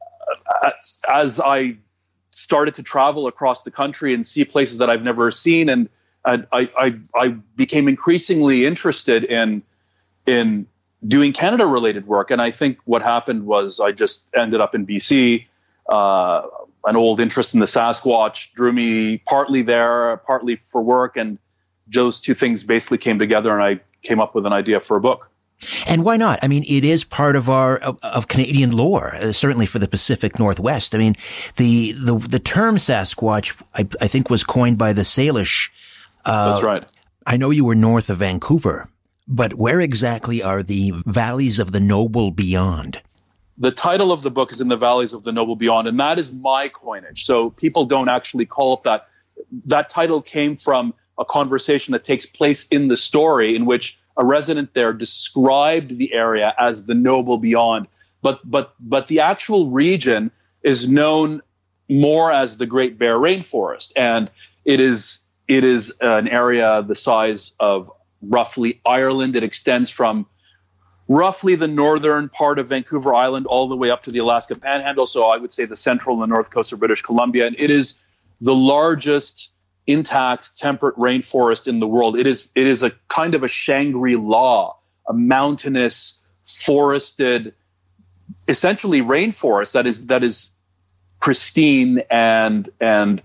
as I started to travel across the country and see places that I've never seen, and I, I, I became increasingly interested in, in doing Canada-related work. And I think what happened was I just ended up in B C. Uh, an old interest in the Sasquatch drew me partly there, partly for work, and those two things basically came together, and I came up with an idea for a book. And why not? I mean, it is part of our of, of Canadian lore, uh, certainly for the Pacific Northwest. I mean, the the, the term Sasquatch, I, I think, was coined by the Salish. Uh, That's right. I know you were north of Vancouver, but where exactly are the Valleys of the Noble Beyond? The title of the book is In the Valleys of the Noble Beyond, and that is my coinage. So people don't actually call it that. That title came from a conversation that takes place in the story, in which a resident there described the area as the Noble Beyond. But but but the actual region is known more as the Great Bear Rainforest, and it is it is an area the size of roughly Ireland. It extends from roughly the northern part of Vancouver Island all the way up to the Alaska Panhandle. So I would say the central and the north coast of British Columbia, and it is the largest intact temperate rainforest in the world. It is it is a kind of a Shangri-La, a mountainous, forested, essentially rainforest that is that is pristine and and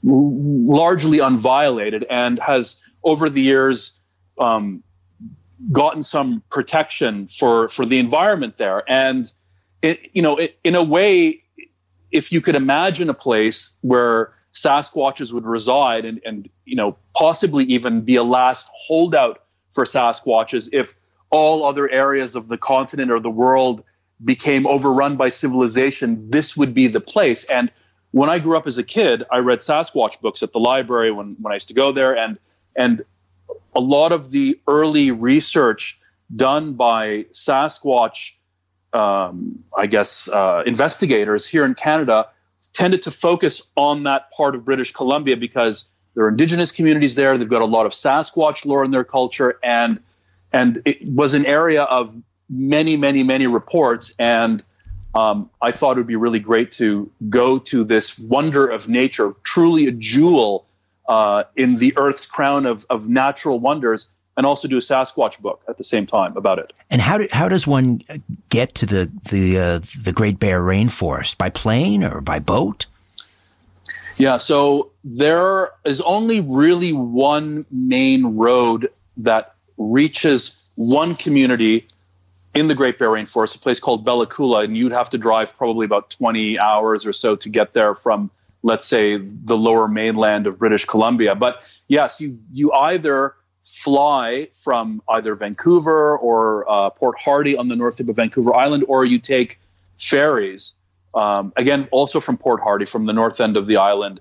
largely unviolated, and has over the years um, gotten some protection for for the environment there. And it, you know, it, in a way, if you could imagine a place where Sasquatches would reside and, and, you know, possibly even be a last holdout for Sasquatches if all other areas of the continent or the world became overrun by civilization, this would be the place. And when I grew up as a kid, I read Sasquatch books at the library when, when I used to go there. And, and a lot of the early research done by Sasquatch, um, I guess, uh, investigators here in Canada tended to focus on that part of British Columbia because there are indigenous communities there. They've got a lot of Sasquatch lore in their culture, and and it was an area of many, many, many reports. And um, I thought it would be really great to go to this wonder of nature, truly a jewel uh, in the Earth's crown of, of natural wonders, and also do a Sasquatch book at the same time about it. And how do, how does one get to the the uh, the Great Bear Rainforest? By plane or by boat? Yeah, so there is only really one main road that reaches one community in the Great Bear Rainforest, a place called Bella Coola, and you'd have to drive probably about twenty hours or so to get there from, let's say, the lower mainland of British Columbia. But yes, you you either fly from either Vancouver or uh, Port Hardy on the north tip of Vancouver Island, or you take ferries, um, again, also from Port Hardy, from the north end of the island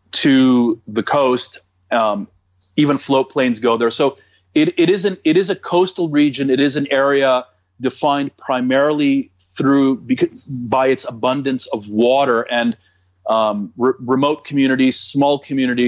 to the coast. Um, even float planes go there. So it, it, is an, it is a coastal region. It is an area defined primarily through because, by its abundance of water, and um, re- remote communities, small communities,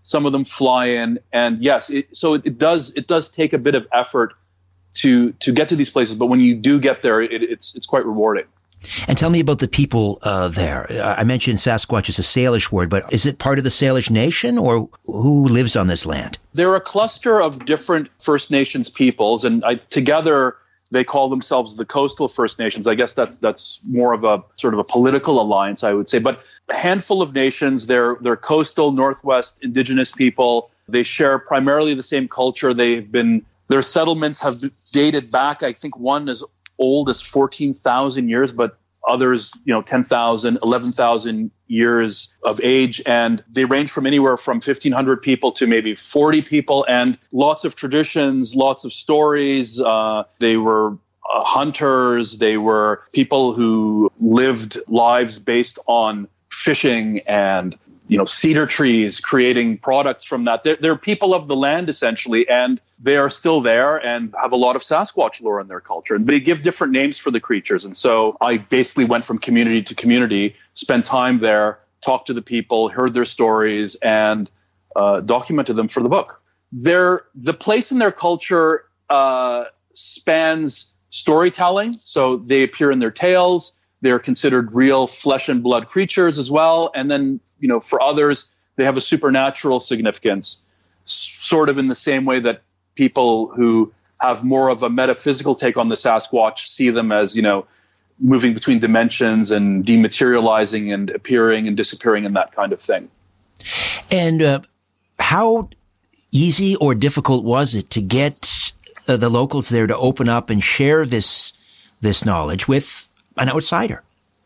Some of them fly in, and yes, it, so it, it does it does take a bit of effort to to get to these places. But when you do get there, it, it's it's quite rewarding. And tell me about the people uh, there. I mentioned Sasquatch is a Salish word, but is it part of the Salish nation, or who lives on this land? They're a cluster of different First Nations peoples, and I, together they call themselves the Coastal First Nations. I guess that's that's more of a sort of a political alliance, I would say. But a handful of nations. They're they're coastal Northwest Indigenous people. They share primarily the same culture. They've been their settlements have dated back. I think one as old as fourteen thousand years, but others, you know, ten thousand, eleven thousand years of age. And they range from anywhere from fifteen hundred people to maybe forty people, and lots of traditions, lots of stories. Uh, they were uh, hunters. They were people who lived lives based on fishing and, you know, cedar trees, creating products from that. They're, they're people of the land, essentially, and they are still there and have a lot of Sasquatch lore in their culture. And they give different names for the creatures. And so I basically went from community to community, spent time there, talked to the people, heard their stories, and uh, documented them for the book. They're, the place in their culture uh, spans storytelling. So they appear in their tales. They're considered real flesh and blood creatures as well. And then, you know, for others, they have a supernatural significance, s- sort of in the same way that people who have more of a metaphysical take on the Sasquatch see them as, you know, moving between dimensions and dematerializing and appearing and disappearing and that kind of thing. And uh, how easy or difficult was it to get uh, the locals there to open up and share this this knowledge with an outsider?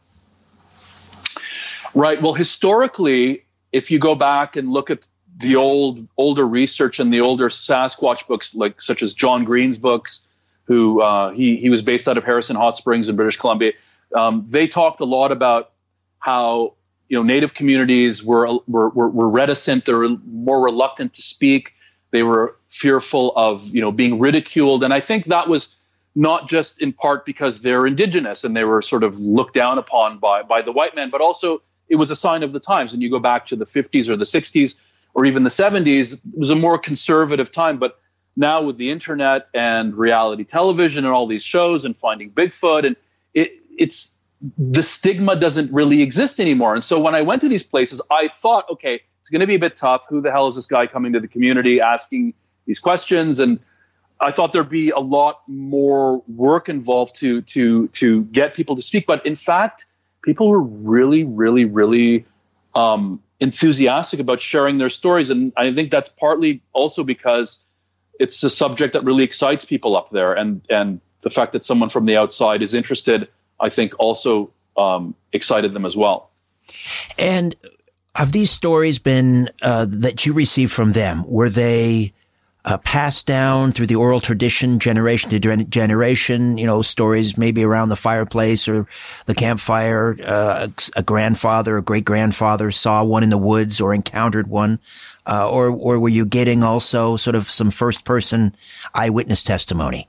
Right. Well, historically, if you go back and look at the old, older research and the older Sasquatch books, like such as John Green's books, who uh, he he was based out of Harrison Hot Springs in British Columbia, um, they talked a lot about how, you know, Native communities were were were, were reticent, they were more reluctant to speak, they were fearful of, you know, being ridiculed, and I think that was not just in part because they're indigenous and they were sort of looked down upon by, by the white man, but also it was a sign of the times. And you go back to the fifties or the sixties or even the seventies, it was a more conservative time. But now with the internet and reality television and all these shows and Finding Bigfoot, and it, it's the stigma doesn't really exist anymore. And so when I went to these places, I thought, okay, it's going to be a bit tough. Who the hell is this guy coming to the community asking these questions? And I thought there'd be a lot more work involved to to to get people to speak. But in fact, people were really, really, really um, enthusiastic about sharing their stories. And I think that's partly also because it's a subject that really excites people up there. And, and the fact that someone from the outside is interested, I think also um, excited them as well. And have these stories been uh, that you received from them, were they Uh, passed down through the oral tradition, generation to generation, you know, stories maybe around the fireplace or the campfire, uh, a, a grandfather, a great-grandfather saw one in the woods or encountered one, uh, or, or were you getting also sort of some first-person eyewitness testimony?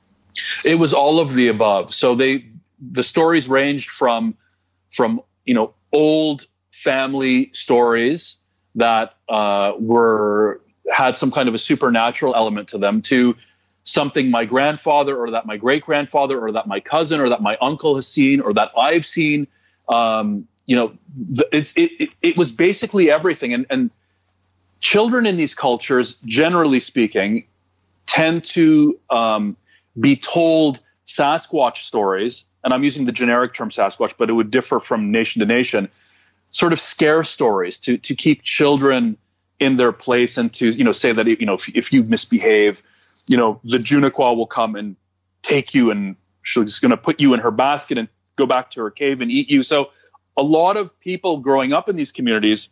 It was all of the above. So they, the stories ranged from, from, you know, old family stories that, uh, were, had some kind of a supernatural element to them, to something my grandfather or that my great-grandfather or that my cousin or that my uncle has seen or that I've seen. Um, you know, it's, it, it, it was basically everything. And, and children in these cultures, generally speaking, tend to um, be told Sasquatch stories, and I'm using the generic term Sasquatch, but it would differ from nation to nation, sort of scare stories to, to keep children in their place and to, you know, say that, you know, if, if you misbehave, you know, the Juniqua will come and take you and she's going to put you in her basket and go back to her cave and eat you. So a lot of people growing up in these communities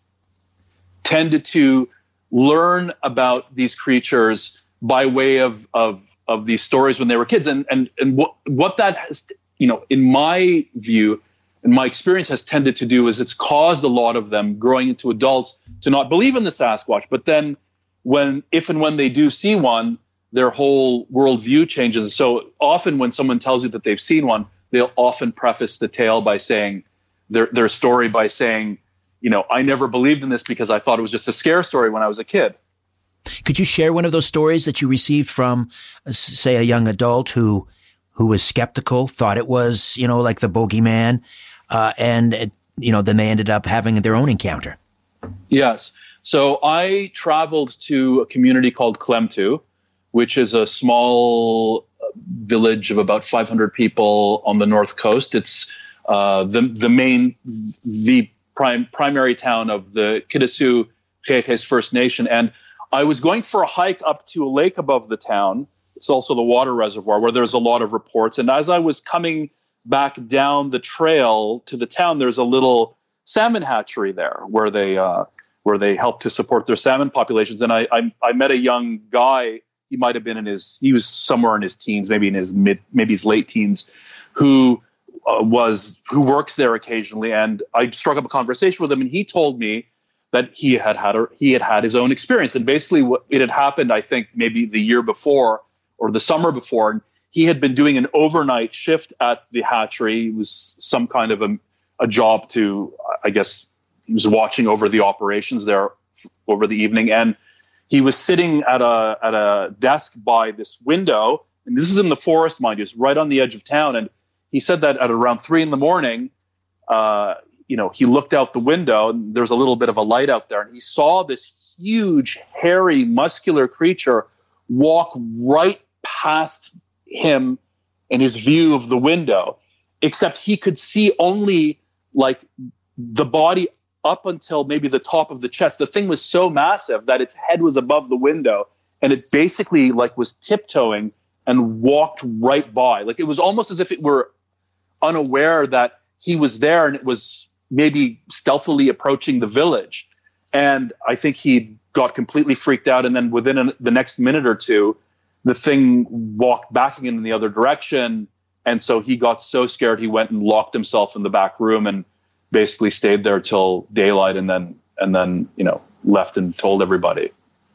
tended to learn about these creatures by way of, of, of these stories when they were kids. And, and, and what, what that has, you know, in my view, and my experience has tended to do is it's caused a lot of them growing into adults to not believe in the Sasquatch. But then when, if and when they do see one, their whole worldview changes. So often when someone tells you that they've seen one, they'll often preface the tale by saying their, their story by saying, you know, I never believed in this because I thought it was just a scare story when I was a kid. Could you share one of those stories that you received from, say, a young adult who who was skeptical, thought it was, you know, like the bogeyman, uh, and, uh, you know, then they ended up having their own encounter? Yes. So I traveled to a community called Klemtu, which is a small village of about five hundred people on the north coast. It's uh, the the main, the prime primary town of the Kitasoo Xerxes First Nation. And I was going for a hike up to a lake above the town. It's also the water reservoir where there's a lot of reports. And as I was coming back down the trail to the town, there's a little salmon hatchery there where they uh, where they help to support their salmon populations. And I, I I met a young guy. He might have been in his he was somewhere in his teens, maybe in his mid, maybe his late teens, who uh, was who works there occasionally. And I struck up a conversation with him, and he told me that he had had a, he had had his own experience. And basically, what it had happened, I think, maybe the year before or the summer before, and he had been doing an overnight shift at the hatchery. It was some kind of a, a job to, I guess, he was watching over the operations there over the evening, and he was sitting at a at a desk by this window, and this is in the forest, mind you, it's right on the edge of town. And he said that at around three in the morning, uh, you know, he looked out the window, and there's a little bit of a light out there, and he saw this huge, hairy, muscular creature walk right past him in his view of the window, except he could see only like the body up until maybe the top of the chest. The thing was so massive that its head was above the window, and it basically like was tiptoeing and walked right by. Like it was almost as if it were unaware that he was there, and it was maybe stealthily approaching the village. And I think he got completely freaked out. And then within a, the next minute or two, the thing walked back again in the other direction. And so he got so scared, he went and locked himself in the back room and basically stayed there till daylight, and then, and then, you know, left and told everybody.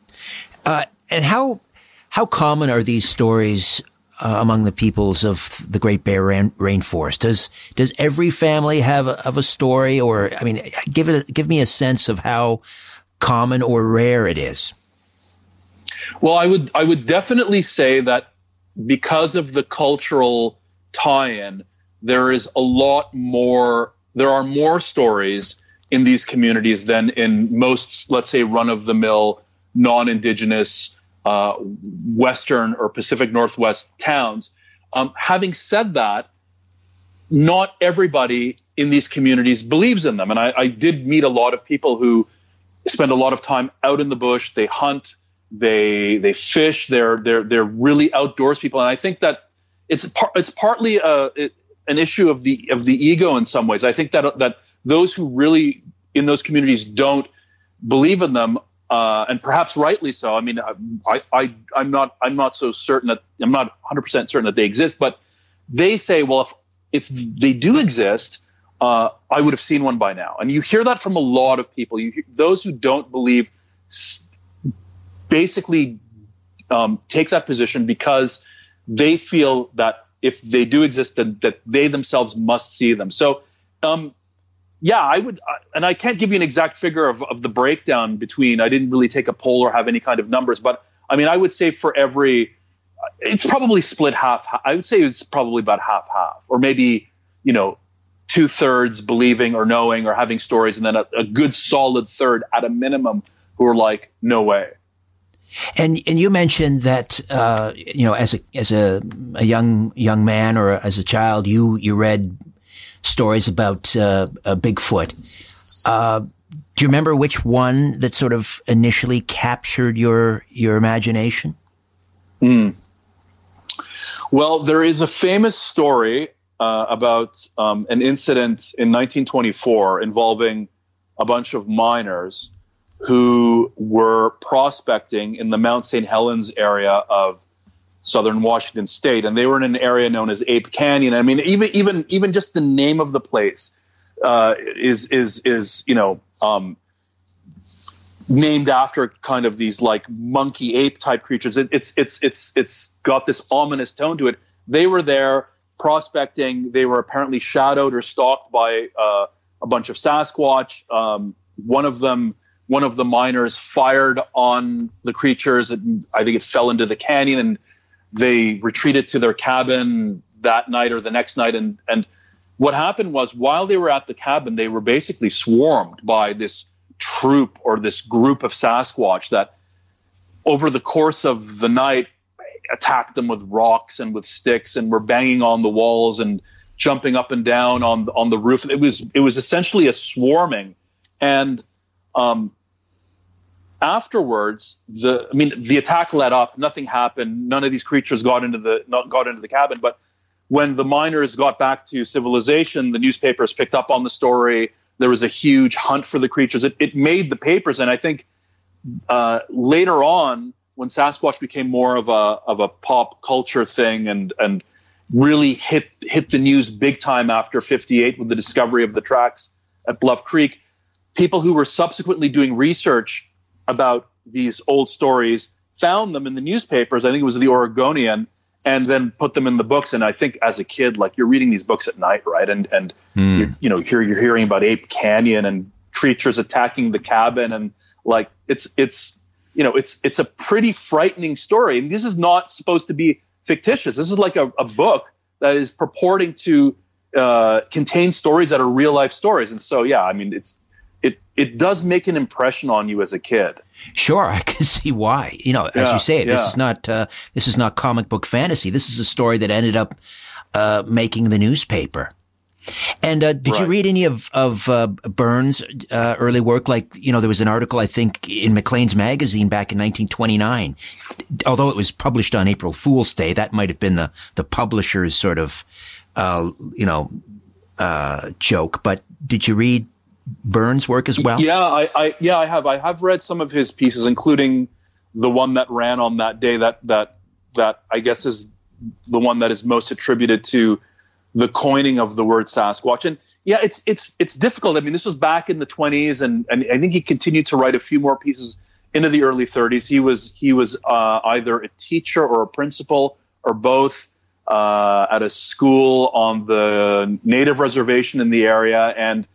Uh, and how, how common are these stories uh, among the peoples of the Great Bear Rain- Rainforest? Does, does every family have a, of a story, or, I mean, give it, a, give me a sense of how common or rare it is. Well, I would, I would definitely say that because of the cultural tie-in, there is a lot more, there are more stories in these communities than in most, let's say, run-of-the-mill, non-Indigenous, uh, Western or Pacific Northwest towns. Um, having said that, not everybody in these communities believes in them. And I, I did meet a lot of people who spend a lot of time out in the bush. They hunt, they they fish. They're they're they're really outdoors people. And I think that it's par- it's partly a, it, an issue of the of the ego in some ways. I think that that those who really in those communities don't believe in them, uh, and perhaps rightly so. I mean, I, I I'm not I'm not so certain that I'm not one hundred percent certain that they exist, but they say, well, if if they do exist, uh, I would have seen one by now. And you hear that from a lot of people. You hear, those who don't believe basically um, take that position because they feel that if they do exist, that, that they themselves must see them. So, um, yeah, I would, and I can't give you an exact figure of, of the breakdown between, I didn't really take a poll or have any kind of numbers, but I mean, I would say for every, it's probably split half. I would say it's probably about half, half, or maybe, you know, two thirds believing or knowing or having stories, and then a, a good solid third at a minimum who are like, no way. And and you mentioned that uh, you know, as a as a, a young young man or as a child, you you read stories about uh, uh, Bigfoot. Uh, do you remember which one that sort of initially captured your your imagination? Mm. Well, there is a famous story uh, about um, an incident in nineteen twenty-four involving a bunch of miners who were prospecting in the Mount Saint Helens area of southern Washington state. And they were in an area known as Ape Canyon. I mean, even, even, even just the name of the place, uh, is, is, is, you know, um, named after kind of these like monkey ape type creatures. It, it's, it's, it's, it's got this ominous tone to it. They were there prospecting. They were apparently shadowed or stalked by, uh, a bunch of Sasquatch. Um, one of them, one of the miners fired on the creatures. And I think it fell into the canyon, and they retreated to their cabin that night or the next night. And, and what happened was, while they were at the cabin, they were basically swarmed by this troop or this group of Sasquatch that over the course of the night attacked them with rocks and with sticks, and were banging on the walls and jumping up and down on on the roof. It was it was essentially a swarming. And um, afterwards, the I mean, the attack let up. Nothing happened. None of these creatures got into the not got into the cabin. But when the miners got back to civilization, the newspapers picked up on the story. There was a huge hunt for the creatures. It, it made the papers, and I think uh, later on, when Sasquatch became more of a of a pop culture thing and and really hit hit the news big time after fifty-eight with the discovery of the tracks at Bluff Creek, people who were subsequently doing research about these old stories found them in the newspapers. I think it was the Oregonian, and then put them in the books. And I think as a kid, like, you're reading these books at night, right? And and mm. you're, you know, you're, you're hearing about Ape Canyon and creatures attacking the cabin, and like it's it's you know it's it's a pretty frightening story. And this is not supposed to be fictitious. This is like a, a book that is purporting to uh, contain stories that are real life stories. And so, yeah, I mean, it's it it does make an impression on you as a kid. Sure, I can see why. You know, as yeah, you say, this yeah. is not uh, this is not comic book fantasy. This is a story that ended up uh, making the newspaper. And uh, did right. you read any of of uh, Burns' uh, early work? Like, you know, there was an article, I think, in Maclean's magazine back in nineteen twenty-nine. Although it was published on April Fool's Day, that might have been the the publisher's sort of uh, you know uh, joke. But did you read Burns' work as well? Yeah, I, I yeah I have I have read some of his pieces, including the one that ran on that day. That that that I guess is the one that is most attributed to the coining of the word Sasquatch. And yeah, it's it's it's difficult. I mean, this was back in the twenties, and and I think he continued to write a few more pieces into the early thirties. He was he was uh, either a teacher or a principal or both uh, at a school on the native reservation in the area, and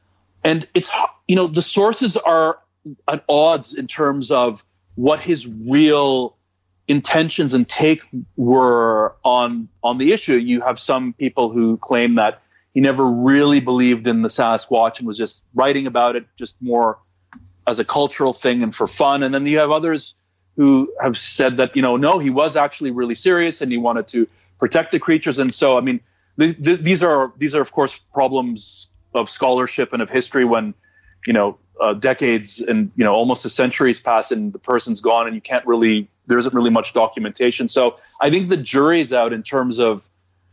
and it's you know the sources are at odds in terms of what his real intentions and take were on on the issue. You have some people who claim that he never really believed in the Sasquatch and was just writing about it just more as a cultural thing and for fun. And then you have others who have said that, you know, no, he was actually really serious and he wanted to protect the creatures. And so, I mean, th- th- these are these are of course problems of scholarship and of history when, you know, uh, decades and, you know, almost a century's passed and the person's gone and you can't really, there isn't really much documentation. So I think the jury's out in terms of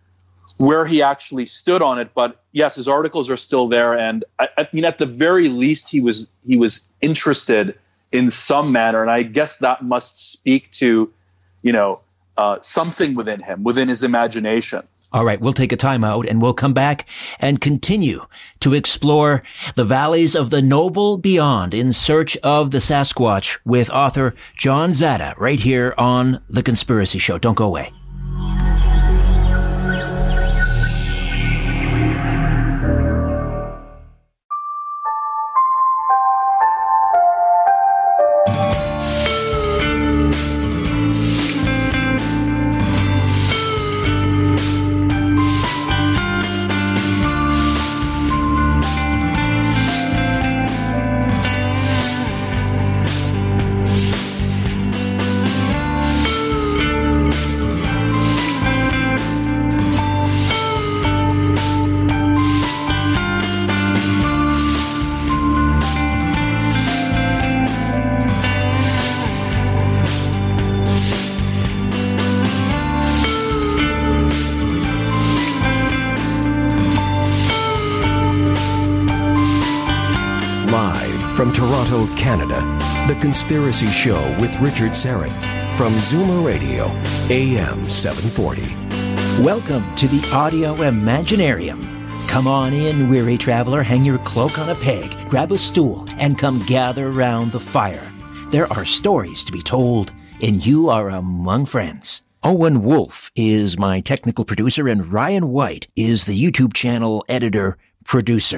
where he actually stood on it. But yes, his articles are still there. And I, I mean, at the very least, he was he was interested in some manner. And I guess that must speak to, you know, uh, something within him, within his imagination. All right, we'll take a time out and we'll come back and continue to explore the valleys of the noble beyond in search of the Sasquatch with author John Zada right here on The Conspiracy Show. Don't go away. From Toronto, Canada, The Conspiracy Show with Richard Syrett from Zoomer Radio, A M seven forty. Welcome to the Audio Imaginarium. Come on in, weary traveler, hang your cloak on a peg, grab a stool, and come gather round the fire. There are stories to be told, and you are among friends. Owen Wolf is my technical producer, and Ryan White is the YouTube channel editor-producer.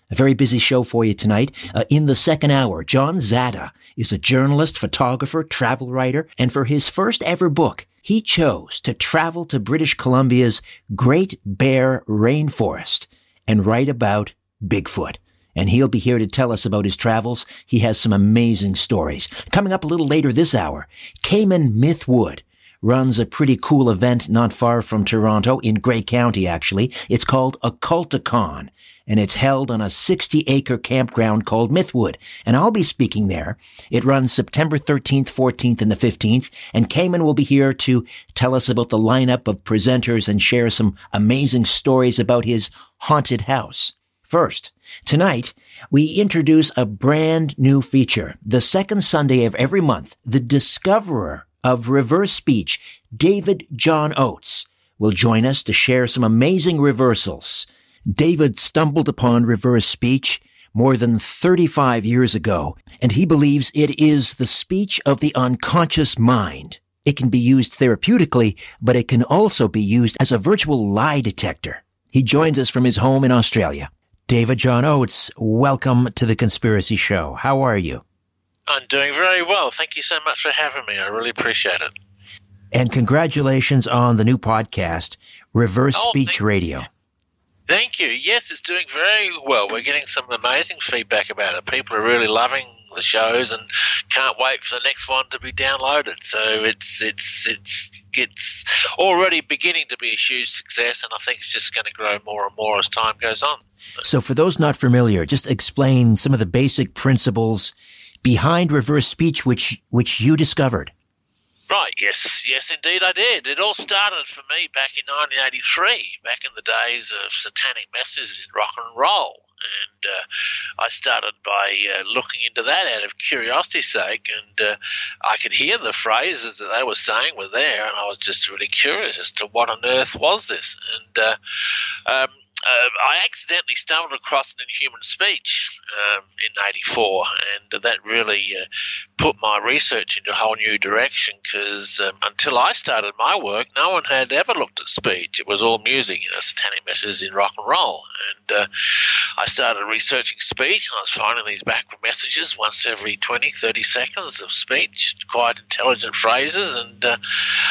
A very busy show for you tonight. Uh, in the second hour, John Zada is a journalist, photographer, travel writer, and for his first ever book, he chose to travel to British Columbia's Great Bear Rainforest and write about Bigfoot. And he'll be here to tell us about his travels. He has some amazing stories. Coming up a little later this hour, Cayman Mythwood runs a pretty cool event not far from Toronto, in Grey County, actually. It's called Occulticon, and it's held on a sixty-acre campground called Mythwood. And I'll be speaking there. It runs September thirteenth, fourteenth, and the fifteenth, and Cayman will be here to tell us about the lineup of presenters and share some amazing stories about his haunted house. First, tonight, we introduce a brand new feature. The second Sunday of every month, the discoverer of reverse speech, David John Oates, will join us to share some amazing reversals. David stumbled upon reverse speech more than thirty-five years ago, and he believes it is the speech of the unconscious mind. It can be used therapeutically, but it can also be used as a virtual lie detector. He joins us from his home in Australia. David John Oates, welcome to The Conspiracy Show. How are you? I'm doing very well. Thank you so much for having me. I really appreciate it. And congratulations on the new podcast, Reverse Oh, Speech thank- Radio. Thank you. Yes, it's doing very well. We're getting some amazing feedback about it. People are really loving the shows and can't wait for the next one to be downloaded. So it's it's it's it's already beginning to be a huge success, and I think it's just going to grow more and more as time goes on. So for those not familiar, just explain some of the basic principles behind reverse speech, which which you discovered. Right, yes, yes, indeed I did. It all started for me back in nineteen eighty-three, back in the days of satanic messages in rock and roll. And uh, I started by uh, looking into that out of curiosity's sake, and uh, I could hear the phrases that they were saying were there, and I was just really curious as to what on earth was this. And uh, um, Uh, I accidentally stumbled across an Inhuman Speech um, in eighty-four, and that really uh, put my research into a whole new direction, because um, until I started my work, no one had ever looked at speech. It was all music, you know, satanic messages in rock and roll. And uh, I started researching speech, and I was finding these backward messages once every twenty, thirty seconds of speech, quite intelligent phrases, and uh,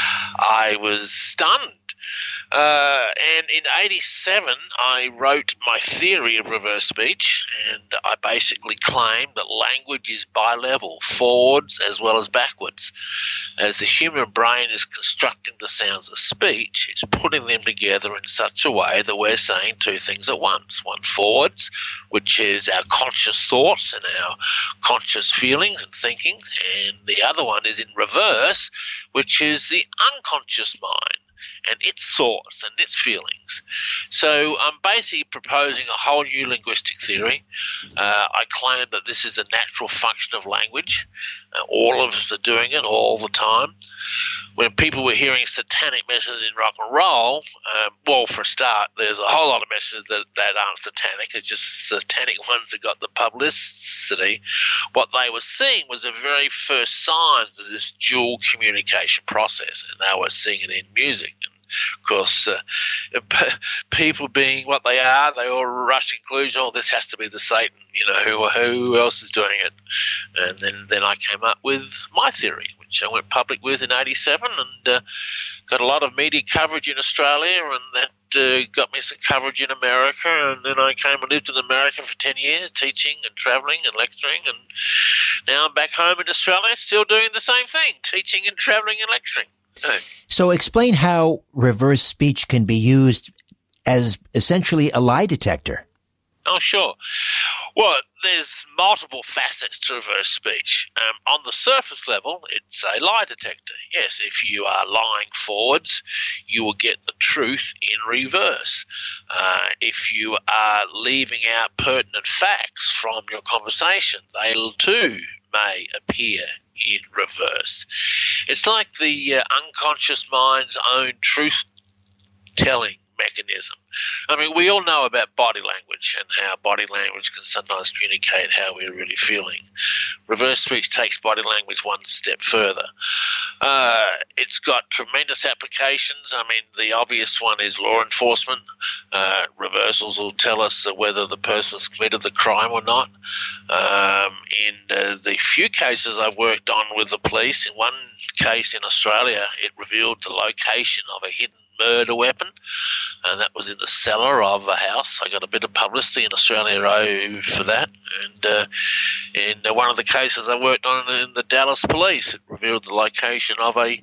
I was stunned. Uh, and in eighty-seven, I wrote my theory of reverse speech, and I basically claimed that language is bilevel, forwards as well as backwards. As the human brain is constructing the sounds of speech, it's putting them together in such a way that we're saying two things at once. One forwards, which is our conscious thoughts and our conscious feelings and thinkings, and the other one is in reverse, which is the unconscious mind and its thoughts and its feelings. So I'm basically proposing a whole new linguistic theory. Uh, I claim that this is a natural function of language. Uh, all of us are doing it all the time. When people were hearing satanic messages in rock and roll, um, well, for a start, there's a whole lot of messages that, that aren't satanic. It's just satanic ones that got the publicity. What they were seeing was the very first signs of this dual communication process, and they were seeing it in music. And of course, uh, p- people being what they are, they all rush to conclusion, oh, this has to be the Satan, you know, who who else is doing it? And then, then I came up with my theory, which I went public with in eighty-seven, and uh, got a lot of media coverage in Australia, and that uh, got me some coverage in America. And then I came and lived in America for ten years, teaching and travelling and lecturing, and now I'm back home in Australia, still doing the same thing, teaching and travelling and lecturing. Oh. So explain how reverse speech can be used as essentially a lie detector. Oh, sure. Well, there's multiple facets to reverse speech. Um, on the surface level, it's a lie detector. Yes, if you are lying forwards, you will get the truth in reverse. Uh, if you are leaving out pertinent facts from your conversation, they too may appear in reverse. It's like the uh, unconscious mind's own truth-telling mechanism. I mean, we all know about body language and how body language can sometimes communicate how we're really feeling. Reverse speech takes body language one step further. Uh, it's got tremendous applications. I mean, the obvious one is law enforcement. Uh, reversals will tell us whether the person's committed the crime or not. Um, in uh, the few cases I've worked on with the police, in one case in Australia, it revealed the location of a hidden murder weapon, and that was in the cellar of a house. I got a bit of publicity in Australia for that. And uh, in one of the cases I worked on in the Dallas police, it revealed the location of a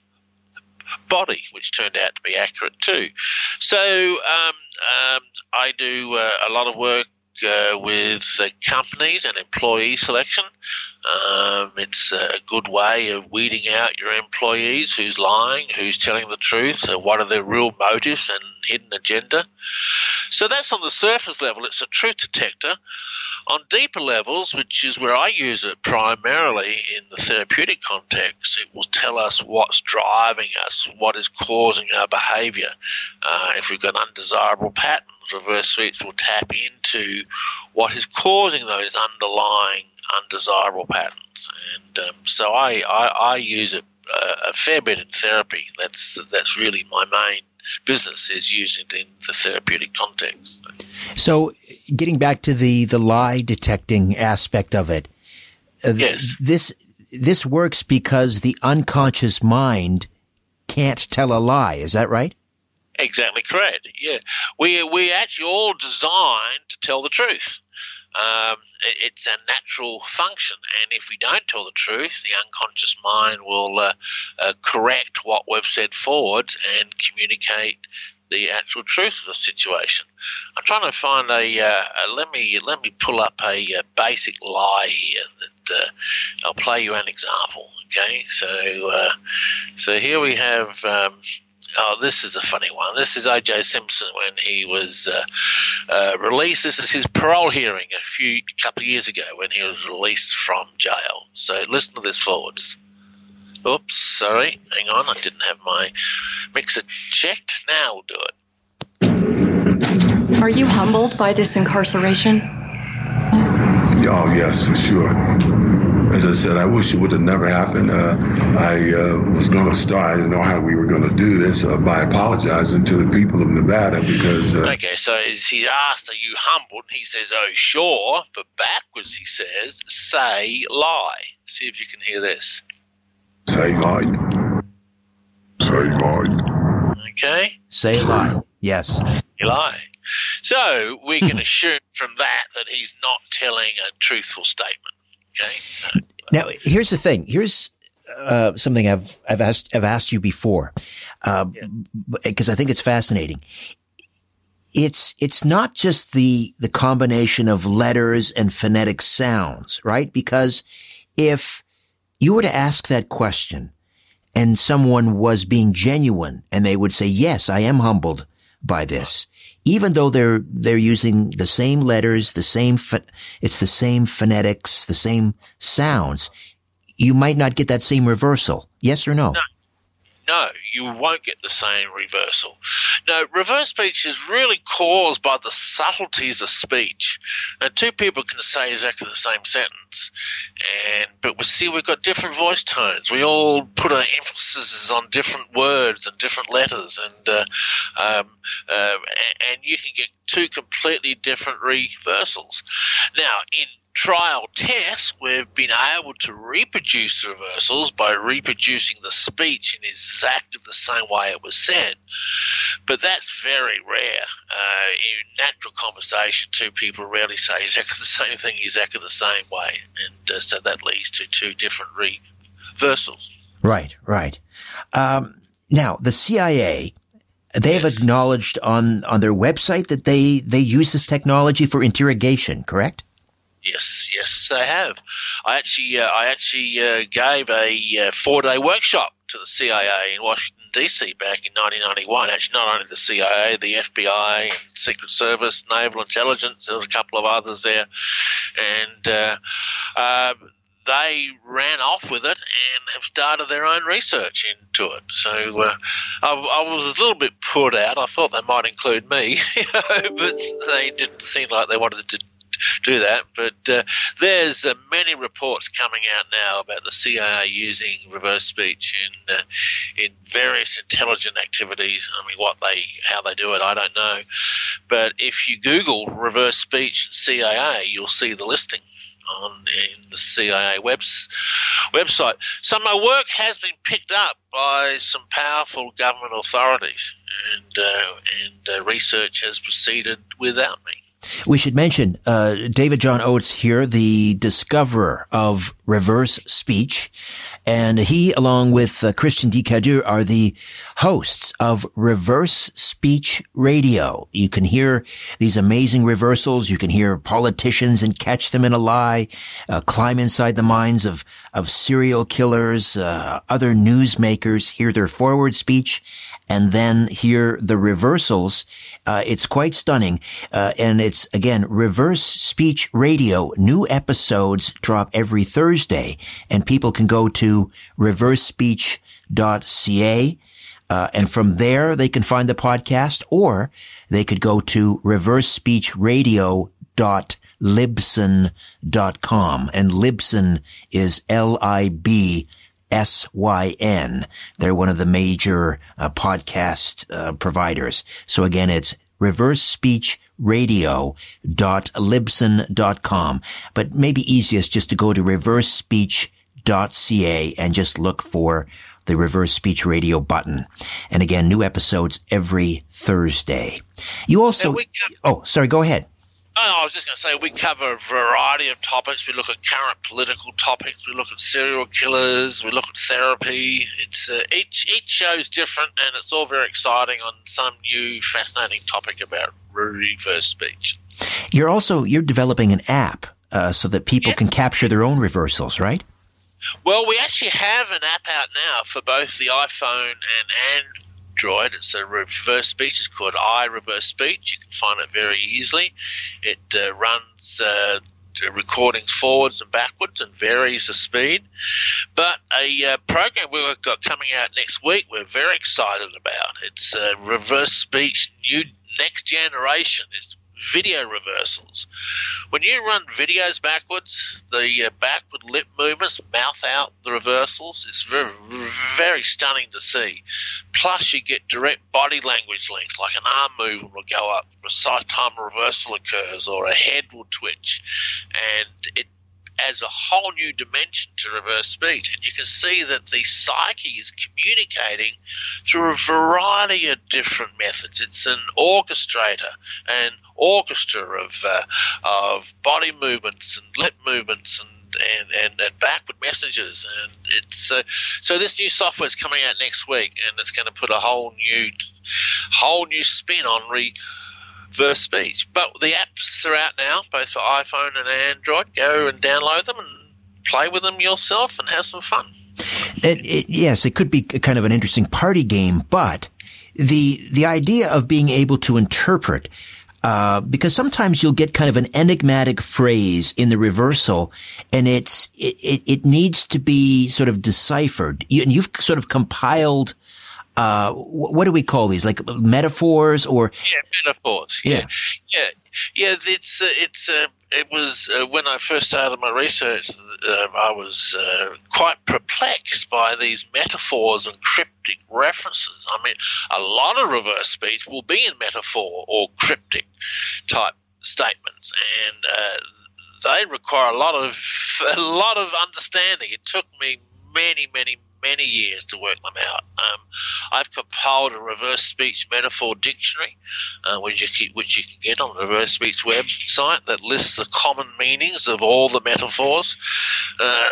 body, which turned out to be accurate too. So um, um, I do uh, a lot of work uh, with uh, companies and employee selection. Um, it's a good way of weeding out your employees, who's lying, who's telling the truth, uh, what are their real motives and hidden agenda. So that's on the surface level. It's a truth detector. On deeper levels, which is where I use it primarily in the therapeutic context, it will tell us what's driving us, what is causing our behavior. Uh, if we've got undesirable patterns, reverse speech will tap into what is causing those underlying undesirable patterns. And um, so I, I, I use it uh, a fair bit in therapy. That's that's really my main business, is using it in the therapeutic context. So getting back to the, the lie detecting aspect of it, uh, yes. this this works because the unconscious mind can't tell a lie. Is that right? Exactly correct. Yeah, we we actually all designed to tell the truth. Um, it's a natural function, and if we don't tell the truth, the unconscious mind will uh, uh, correct what we've said forward and communicate the actual truth of the situation. I'm trying to find a, uh, a let me let me pull up a, a basic lie here that uh, I'll play you an example. Okay, so uh, so here we have. Um, Oh, this is a funny one. This is O J Simpson when he was uh, uh, released. This is his parole hearing a few couple of years ago when he was released from jail. So listen to this forwards. Oops, sorry. Hang on. I didn't have my mixer checked. Now we'll do it. Are you humbled by this incarceration? Oh, yes, for sure. As I said, I wish it would have never happened. Uh, I uh, was going to start, I didn't know how we were going to do this, uh, by apologizing to the people of Nevada because... Uh, okay, so as he asked, are you humbled? He says, oh, sure. But backwards he says, say lie. See if you can hear this. Say lie. Say lie. Okay. Say lie. Yes. Say lie. So we can assume from that that he's not telling a truthful statement. Okay. Now, here's the thing. Here's uh, something I've I've asked I've asked you before, uh, yeah. because I think it's fascinating. It's it's not just the the combination of letters and phonetic sounds, right? Because if you were to ask that question, and someone was being genuine, and they would say, "Yes, I am humbled by this," even though they're they're using the same letters, the same it's the same phonetics, the same sounds, you might not get that same reversal. Yes or no? No, no, you won't get the same reversal. No, reverse speech is really caused by the subtleties of speech. Now, two people can say exactly the same sentence, and but we see we've got different voice tones. We all put our emphasis on different words and different letters, and uh, um, uh, and you can get two completely different reversals. Now, in trial tests, we've been able to reproduce the reversals by reproducing the speech in exactly the same way it was said. But that's very rare. Uh, in natural conversation, two people rarely say exactly the same thing exactly the same way. And uh, so that leads to two different reversals. Right, right. Um, now, the C I A, they have yes. acknowledged on, on their website that they, they use this technology for interrogation, correct? Yes, yes, they have. I actually, uh, I actually uh, gave a uh, four-day workshop to the C I A in Washington D C back in nineteen ninety-one. Actually, not only the C I A, the F B I, and Secret Service, Naval Intelligence. There was a couple of others there, and uh, uh, they ran off with it and have started their own research into it. So uh, I, I was a little bit put out. I thought they might include me, you know, but they didn't seem like they wanted to do that. But uh, there's uh, many reports coming out now about the C I A using reverse speech in uh, in various intelligent activities. I mean, what they how they do it, I don't know. But if you Google reverse speech and C I A, you'll see the listing on in the C I A webs, website. So my work has been picked up by some powerful government authorities, and uh, and uh, research has proceeded without me. We should mention uh, David John Oates here, the discoverer of reverse speech, and he, along with uh, Christian Dicadur, are the hosts of Reverse Speech Radio. You can hear these amazing reversals. You can hear politicians and catch them in a lie, uh, climb inside the minds of of serial killers, uh, other newsmakers, hear their forward speech, and then hear the reversals. Uh, it's quite stunning. Uh, and it's, again, Reverse Speech Radio. New episodes drop every Thursday, and people can go to reverse speech dot c a. Uh, and from there, they can find the podcast, or they could go to reverse speech radio dot libsyn dot com. And Libsyn is L I B S Y N. They're one of the major uh, podcast uh, providers. So again, it's reverse speech radio dot libsyn dot com. But maybe easiest just to go to reverse speech dot c a and just look for the Reverse Speech Radio button. And again, new episodes every Thursday. You also... Cover, oh, sorry, go ahead. Oh, I was just going to say, we cover a variety of topics. We look at current political topics. We look at serial killers. We look at therapy. It's uh, each each show is different, and it's all very exciting on some new, fascinating topic about reverse speech. You're also you're developing an app uh, so that people yeah. can capture their own reversals, right? Well, we actually have an app out now for both the iPhone and Android. It's a reverse speech. It's called iReverse Speech. You can find it very easily. It uh, runs uh, recordings forwards and backwards and varies the speed. But a uh, program we've got coming out next week we're very excited about. It's uh, Reverse Speech New Next Generation. It's video reversals. When you run videos backwards, the uh, backward lip movements mouth out the reversals. It's very, very stunning to see. Plus, you get direct body language links, like an arm movement will go up, precise time a reversal occurs, or a head will twitch, and it adds a whole new dimension to reverse speech. And you can see that the psyche is communicating through a variety of different methods. It's an orchestrator, an orchestra of uh, of body movements and lip movements and and, and, and backward messages. And it's uh, so this new software is coming out next week, and it's going to put a whole new whole new spin on re reverse speech. But the apps are out now, both for iPhone and Android. Go and download them and play with them yourself and have some fun. It, it, yes, it could be kind of an interesting party game, but the the idea of being able to interpret, uh, because sometimes you'll get kind of an enigmatic phrase in the reversal, and it's it, it, it needs to be sort of deciphered. You, and you've sort of compiled. Uh, what do we call these? Like metaphors or? Yeah, metaphors. Yeah. Yeah. Yeah. yeah it's, uh, it's, uh, it was, uh, when I first started my research, uh, I was, uh, quite perplexed by these metaphors and cryptic references. I mean, a lot of reverse speech will be in metaphor or cryptic type statements, and, uh, they require a lot of, a lot of understanding. It took me many, many, many years to work them out. Um, I've compiled a reverse speech metaphor dictionary, uh, which, you can, which you can get on the Reverse Speech website, that lists the common meanings of all the metaphors. Uh,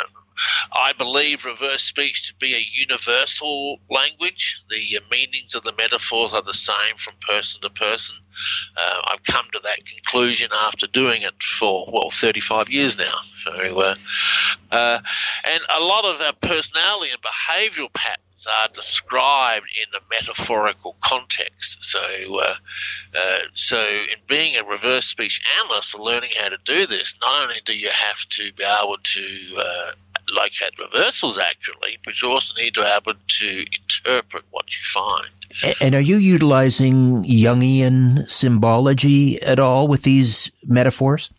I believe reverse speech to be a universal language. The uh, meanings of the metaphors are the same from person to person. Uh, I've come to that conclusion after doing it for, well, thirty-five years now. So, uh, uh, and a lot of our personality and behavioural patterns backwards are described in a metaphorical context. So, uh, uh, so in being a reverse speech analyst or learning how to do this, not only do you have to be able to uh, locate reversals accurately, but you also need to be able to interpret what you find. And are you utilizing Jungian symbology at all with these metaphors?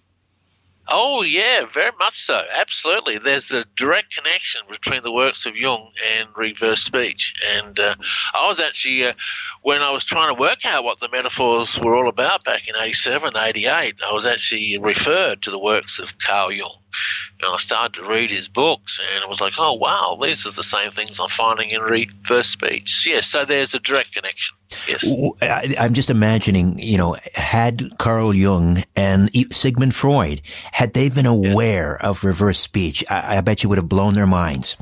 Oh, yeah, very much so. Absolutely. There's a direct connection between the works of Jung and reverse speech. And uh, I was actually, uh, when I was trying to work out what the metaphors were all about back in eighty-seven, eighty-eight, I was actually referred to the works of Carl Jung. And I started to read his books, and it was like, oh, wow, these are the same things I'm finding in reverse speech. Yes, so there's a direct connection. Yes. I'm just imagining, you know, had Carl Jung and Sigmund Freud, had they been aware yes. of reverse speech, I, I bet you would have blown their minds.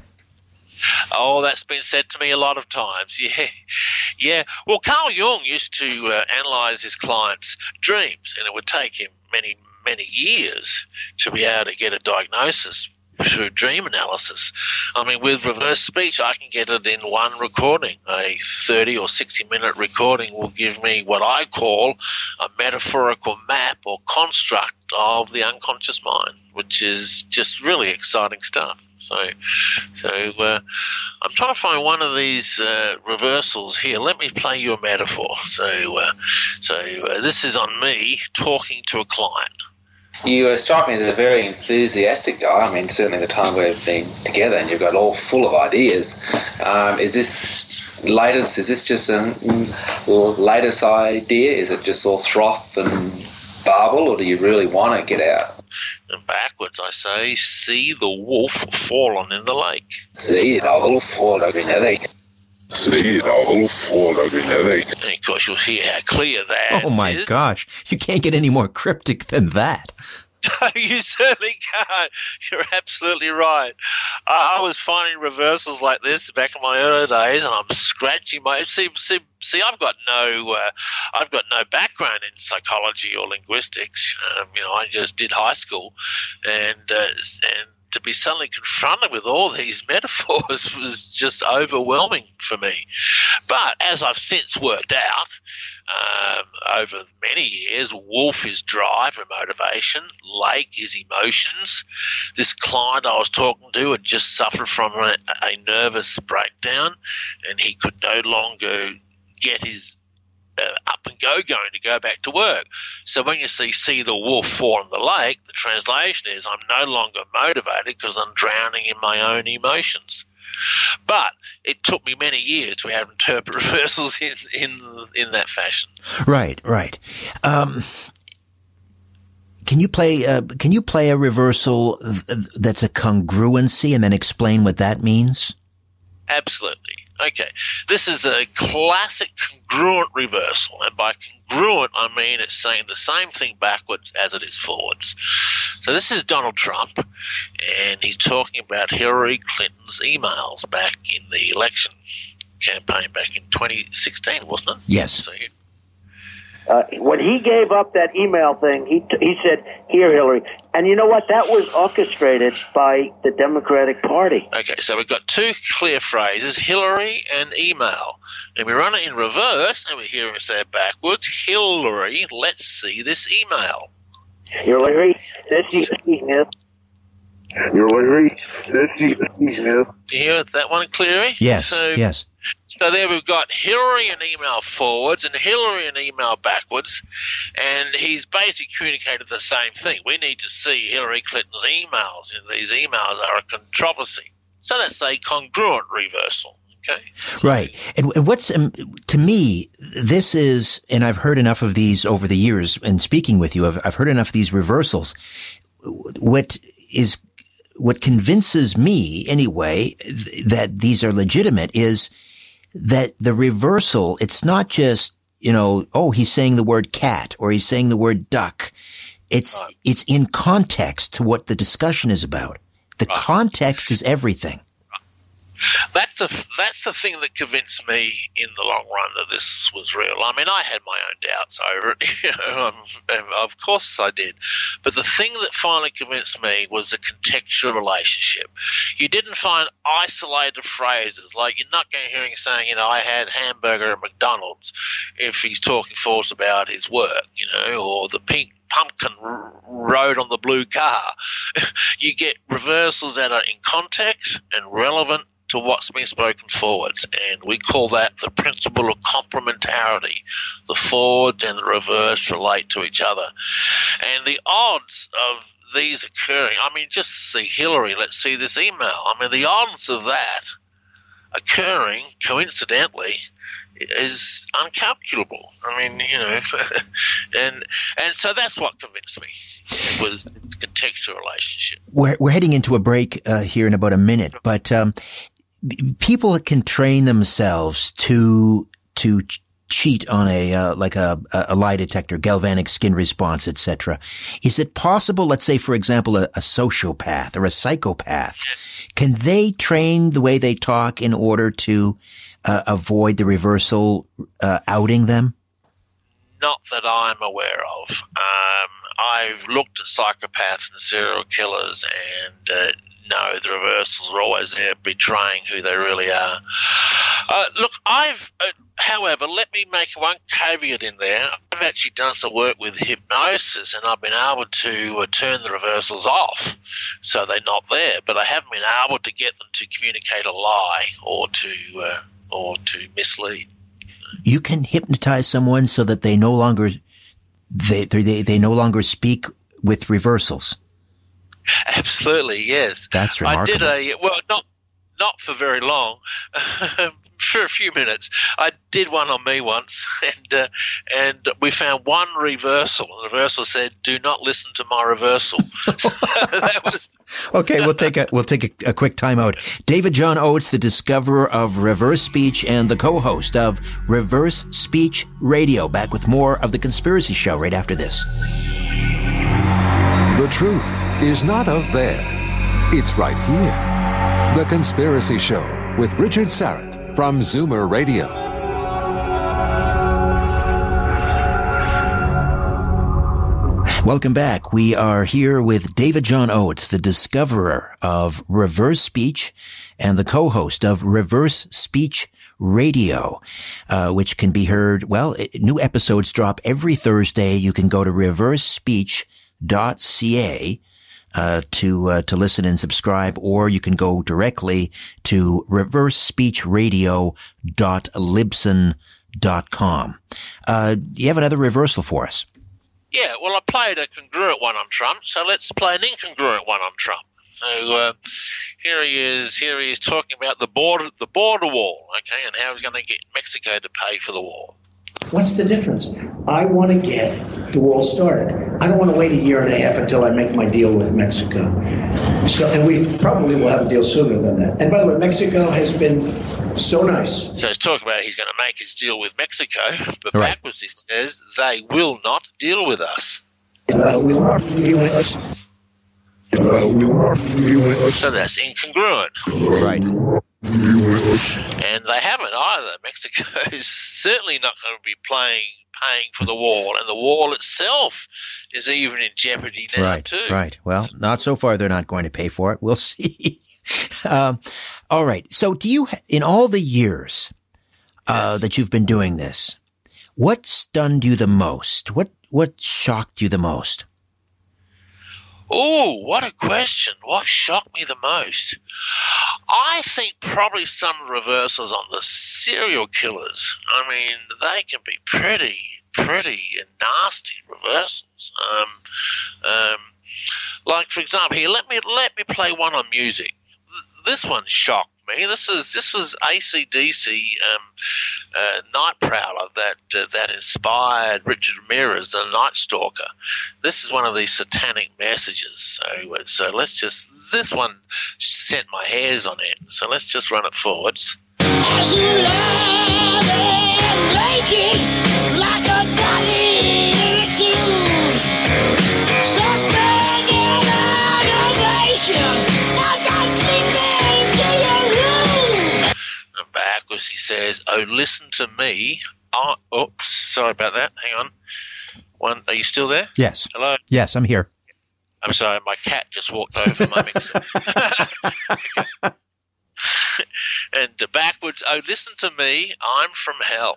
Oh, that's been said to me a lot of times. Yeah, yeah. Well, Carl Jung used to uh, analyze his clients' dreams, and it would take him many, many years to be able to get a diagnosis through dream analysis. I mean, with reverse speech, I can get it in one recording. A thirty or sixty minute recording will give me what I call a metaphorical map or construct of the unconscious mind, which is just really exciting stuff. So, so uh, I'm trying to find one of these uh, reversals here. Let me play you a metaphor. So, uh, so uh, this is on me talking to a client. You uh, strike me as a very enthusiastic guy. I mean, certainly the time we've been together, and you've got all full of ideas. Um, is this latest? Is this just a mm, latest idea? Is it just all froth and barble, or do you really want to get out? And backwards, I say, see the wolf fallen in the lake. See the wolf fallen in the lake. See the wolf fallen in the lake. And of course, you'll see how clear that Oh my is. gosh, you can't get any more cryptic than that. You certainly can't. You're absolutely right. I, I was finding reversals like this back in my early days, and I'm scratching my. See, see, see. I've got no, uh, I've got no background in psychology or linguistics. Um, you know, I just did high school, and uh, and. to be suddenly confronted with all these metaphors was just overwhelming for me. But as I've since worked out, um, over many years, wolf is drive and motivation, lake is emotions. This client I was talking to had just suffered from a, a nervous breakdown, and he could no longer get his Uh, up and go going to go back to work. So when you see see the wolf fall in the lake, the translation is I'm no longer motivated because I'm drowning in my own emotions. But it took me many years to have interpret reversals in in, in that fashion. Right, right. Um, can you play? Uh, can you play a reversal that's a congruency, and then explain what that means? Absolutely. Okay, this is a classic congruent reversal, and by congruent I mean it's saying the same thing backwards as it is forwards. So this is Donald Trump, and he's talking about Hillary Clinton's emails back in the election campaign back in twenty sixteen, wasn't it? Yes. So he, Uh, when he gave up that email thing, he t- he said, "Here, Hillary," and you know what? That was orchestrated by the Democratic Party. Okay, so we've got two clear phrases: Hillary and email. And we run it in reverse, and we hear him say it backwards: Hillary, let's see this email. Hillary, let's see this email. Hillary, let's see this email. Do you hear that one clearly? Yes. So, yes. So there we've got Hillary and email forwards and Hillary and email backwards, and he's basically communicated the same thing. We need to see Hillary Clinton's emails, and these emails are a controversy. So that's a congruent reversal. Okay. So, right. And, and what's, um, to me, this is, and I've heard enough of these over the years, and speaking with you, I've, I've heard enough of these reversals. What is, what convinces me anyway, th- that these are legitimate is that the reversal, it's not just, you know, oh, he's saying the word cat or he's saying the word duck. It's, right. it's in context to what the discussion is about. The right. context is everything. That's the that's the thing that convinced me in the long run that this was real. I mean, I had my own doubts over it. You know, um, of course I did. But the thing that finally convinced me was the contextual relationship. You didn't find isolated phrases like you're not going to hear him saying, you know, I had hamburger at McDonald's if he's talking force about his work, you know, or the pink pumpkin r- rode on the blue car. You get reversals that are in context and relevant to what's been spoken forwards, and we call that the principle of complementarity. The forward and the reverse relate to each other. And the odds of these occurring, I mean, just see Hillary, let's see this email. I mean, the odds of that occurring coincidentally is uncalculable. I mean, you know, and and so that's what convinced me. It was its contextual relationship. We're we're heading into a break uh, here in about a minute, but um, people can train themselves to to cheat on a uh, like a a lie detector, galvanic skin response, et cetera. Is it possible? Let's say, for example, a, a sociopath or a psychopath. Can they train the way they talk in order to uh, avoid the reversal uh, outing them? Not that I'm aware of. Um, I've looked at psychopaths and serial killers, and uh, no, the reversals are always there, betraying who they really are. Uh, look, I've, uh, however, let me make one caveat in there. I've actually done some work with hypnosis, and I've been able to uh, turn the reversals off, so they're not there. But I haven't been able to get them to communicate a lie or to uh, or to mislead. You can hypnotize someone so that they no longer they they they no longer speak with reversals. Absolutely, yes. That's remarkable. I did a well, not not for very long, for a few minutes. I did one on me once, and uh, and we found one reversal. The reversal said, "Do not listen to my reversal." That was okay. We'll take a we'll take a, a quick timeout. David John Oates, the discoverer of reverse speech and the co-host of Reverse Speech Radio, back with more of The Conspiracy Show right after this. The truth is not out there. It's right here. The Conspiracy Show with Richard Syrett from Zoomer Radio. Welcome back. We are here with David John Oates, the discoverer of reverse speech and the co-host of Reverse Speech Radio, uh, which can be heard, well, it, new episodes drop every Thursday. You can go to reverse speech dot c a uh, to uh, to listen and subscribe, or you can go directly to reverse speech radio dot libsyn dot com. Uh, do you have another reversal for us? Yeah, well, I played a congruent one on Trump, so let's play an incongruent one on Trump. So uh, here he is. Here he is talking about the border, the border wall, okay, and how he's going to get Mexico to pay for the wall. What's the difference? I want to get the wall started. I don't want to wait a year and a half until I make my deal with Mexico. So, and we probably will have a deal sooner than that. And by the way, Mexico has been so nice. So he's talking about he's going to make his deal with Mexico, but right. backwards he says they will not deal with us. Uh, we will not deal with us. Uh, we will not deal with us. So that's incongruent. Right. And they haven't either. Mexico is certainly not going to be playing, paying for the wall, and the wall itself is even in jeopardy now right, too. Right. Well, not so far. They're not going to pay for it. We'll see. um, all right. So, do you, in all the years uh, yes. that you've been doing this, what stunned you the most? What what shocked you the most? Oh, what a question. What shocked me the most? I think probably some reversals on the serial killers. I mean, they can be pretty, pretty nasty reversals. Um, um, like, for example, here, let me let me play one on music. This one shocked me. This is this was A C D C um, uh, Night Prowler that uh, that inspired Richard Ramirez, the Night Stalker. This is one of these satanic messages. So so let's just this one sent my hairs on end. So let's just run it forwards. As you love and like it, like a body in a tune. Suspended animation, like a sleeping to your room. says, "Oh, listen to me." Oh, oops, sorry about that. Hang on. One, are you still there? Yes. Hello? Yes, I'm here. I'm sorry, my cat just walked over my mixer. And uh, backwards, "Oh, listen to me, I'm from hell."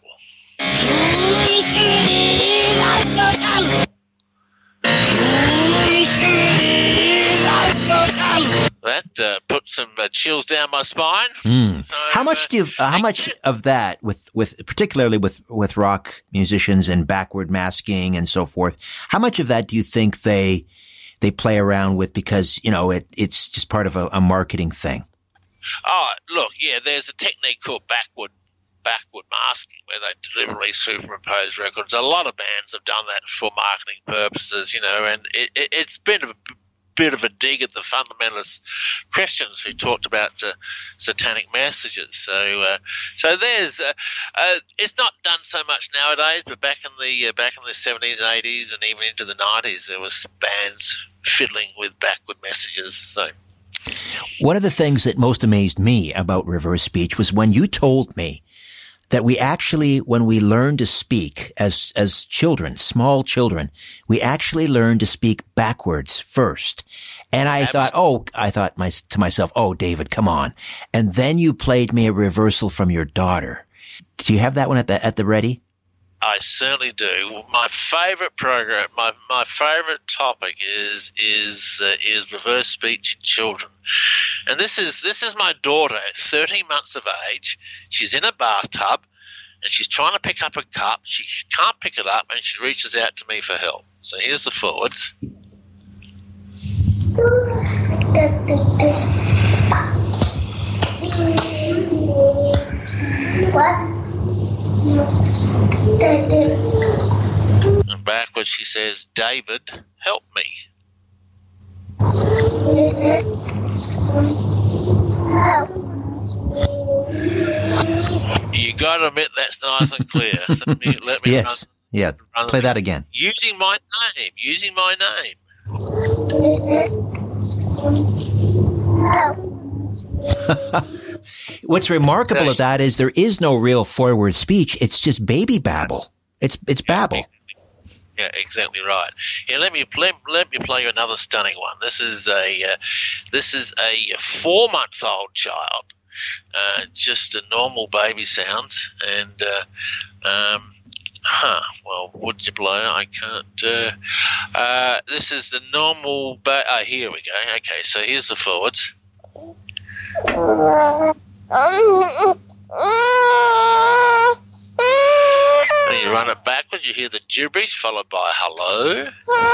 That uh, put some uh, chills down my spine. Mm. So, how much uh, do you, uh, how much you. of that with, with particularly with, with rock musicians and backward masking and so forth? How much of that do you think they they play around with because you know it it's just part of a, a marketing thing? Oh, look, yeah, there's a technique called backward backward masking where they deliberately superimpose records. A lot of bands have done that for marketing purposes, you know, and it, it, it's been a bit of a dig at the fundamentalist Christians who talked about uh, satanic messages. So, uh, so there's uh, uh, it's not done so much nowadays, but back in the uh, back in the seventies, eighties, and even into the nineties, there was bands fiddling with backward messages. So. One of the things that most amazed me about reverse speech was when you told me that we actually, when we learn to speak as, as children, small children, we actually learn to speak backwards first. And I Absolutely. thought, oh, I thought my, to myself, oh, David, come on. And then you played me a reversal from your daughter. Do you have that one at the, at the ready? I certainly do. My favorite program, my, my favorite topic is is uh, is reverse speech in children, and this is this is my daughter at thirteen months of age. She's in a bathtub, and she's trying to pick up a cup. She can't pick it up, and she reaches out to me for help. So here's the forwards. What? And backwards she says, "David, help me." You got to admit that's nice and clear. So let me, let me yes. Run, yeah. Run Play that again. Using my name. Using my name. What's remarkable of that is there is no real forward speech. It's just baby babble. It's it's babble. Yeah, exactly right. Yeah, let me let, let me play you another stunning one. This is a uh, this is a four month old child, uh, just a normal baby sounds, and uh, um, huh. Well, would you blow? I can't. Uh, uh, this is the normal. Ba- oh, here we go. Okay, so here's the forwards. And you run it backwards, you hear the gibberish followed by hello.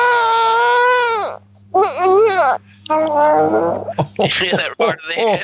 You hear that right there?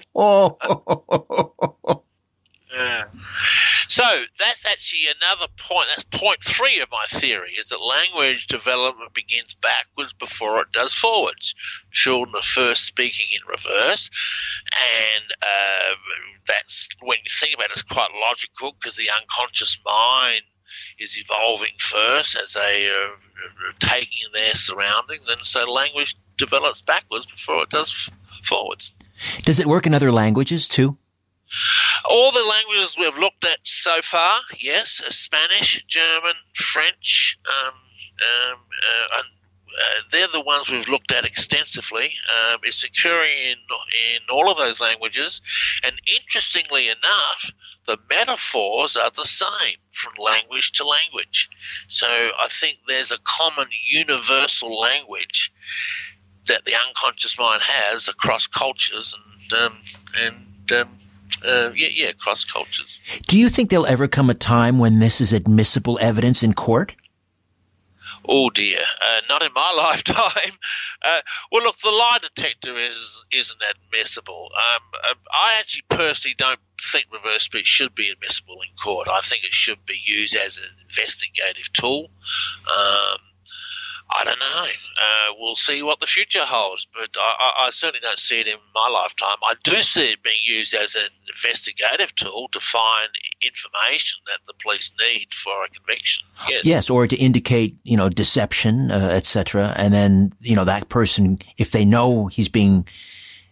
Yeah. So that's actually another point. That's point three of my theory, is that language development begins backwards before it does forwards. Children are first speaking in reverse, and uh, that's, when you think about it, it's quite logical because the unconscious mind is evolving first as they are taking in their surroundings, and so language develops backwards before it does forwards. Does it work in other languages too? All the languages we've looked at so far, yes, uh, Spanish, German, French, um, um, uh, and, uh, they're the ones we've looked at extensively. Um, it's occurring in, in all of those languages, and interestingly enough, the metaphors are the same from language to language. So I think there's a common universal language that the unconscious mind has across cultures and um, and um, Uh, yeah, yeah, cross cultures. Do you think there'll ever come a time when this is admissible evidence in court? Oh dear, uh, not in my lifetime. Uh, well, look, the lie detector is isn't admissible. Um, uh, I actually personally don't think reverse speech should be admissible in court. I think it should be used as an investigative tool. Um, I don't know. Uh, we'll see what the future holds, but I, I certainly don't see it in my lifetime. I do see it being used as an investigative tool to find information that the police need for a conviction. Yes, yes, or to indicate, you know, deception, uh, et cetera. And then, you know, that person, if they know he's being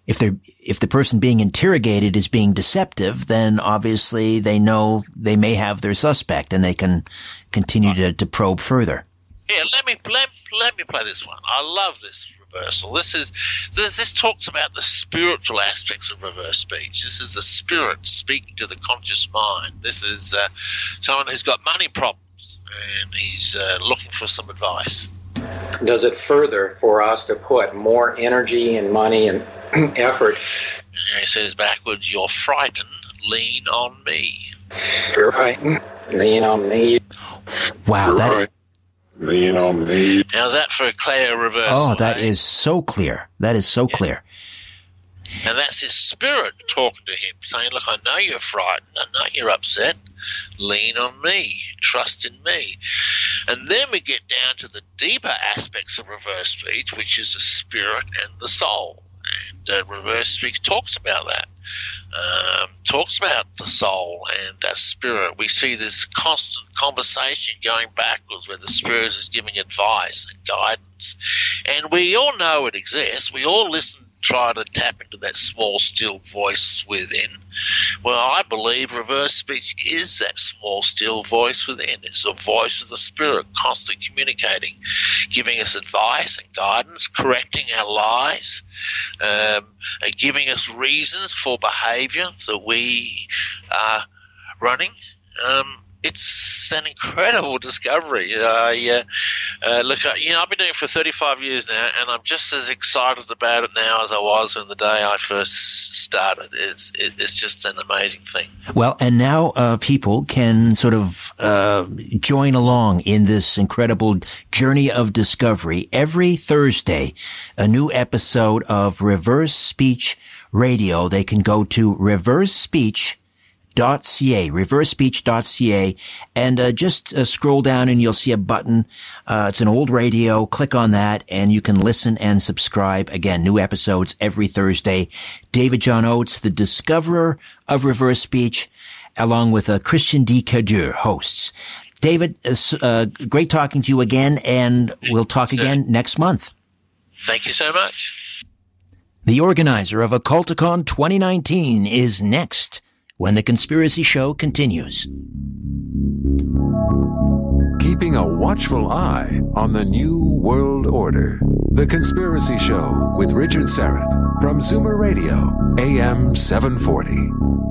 if they're, if the person being interrogated is being deceptive, then obviously they know they may have their suspect and they can continue to, to probe further. Yeah, let me let, let me play this one. I love this reversal. This is this, this talks about the spiritual aspects of reverse speech. This is the spirit speaking to the conscious mind. This is uh, someone who's got money problems and he's uh, looking for some advice. Does it further for us to put more energy and money and effort? And he says backwards, "You're frightened. Lean on me." You're frightened. Lean on me. Wow, You're that. right. Lean on me. How's that for a clear reversal? Oh, that eh? is so clear. That is so yeah. clear. And that's his spirit talking to him, saying, "Look, I know you're frightened. I know you're upset. Lean on me. Trust in me." And then we get down to the deeper aspects of reverse speech, which is the spirit and the soul. And uh, reverse speech talks about that. Um, talks about the soul and our spirit. We see this constant conversation going backwards where the spirit is giving advice and guidance. And we all know it exists. We all listen, try to tap into that small, still voice within. Well, I believe reverse speech is that small, still voice within. It's the voice of the spirit constantly communicating, giving us advice and guidance, correcting our lies, um, and giving us reasons for behavior that we are running. Um, It's an incredible discovery. I, uh, uh, look, you know, I've been doing it for thirty-five years now, and I'm just as excited about it now as I was when the day I first started. It's, it, it's just an amazing thing. Well, and now uh, people can sort of uh, join along in this incredible journey of discovery. Every Thursday, a new episode of Reverse Speech Radio. They can go to reverse speech dot c a, reverse speech dot c a, and uh, just uh, scroll down and you'll see a button. Uh, it's an old radio. Click on that and you can listen and subscribe. Again, new episodes every Thursday. David John Oates, the discoverer of reverse speech, along with uh, Christian D. Cadieux, hosts. David, uh, uh, great talking to you again, and we'll talk Sir. again next month. Thank you so much. The organizer of Occulticon twenty nineteen is next, when The Conspiracy Show continues. Keeping a watchful eye on the New World Order. The Conspiracy Show with Richard Syrett from Zoomer Radio, A M seven forty.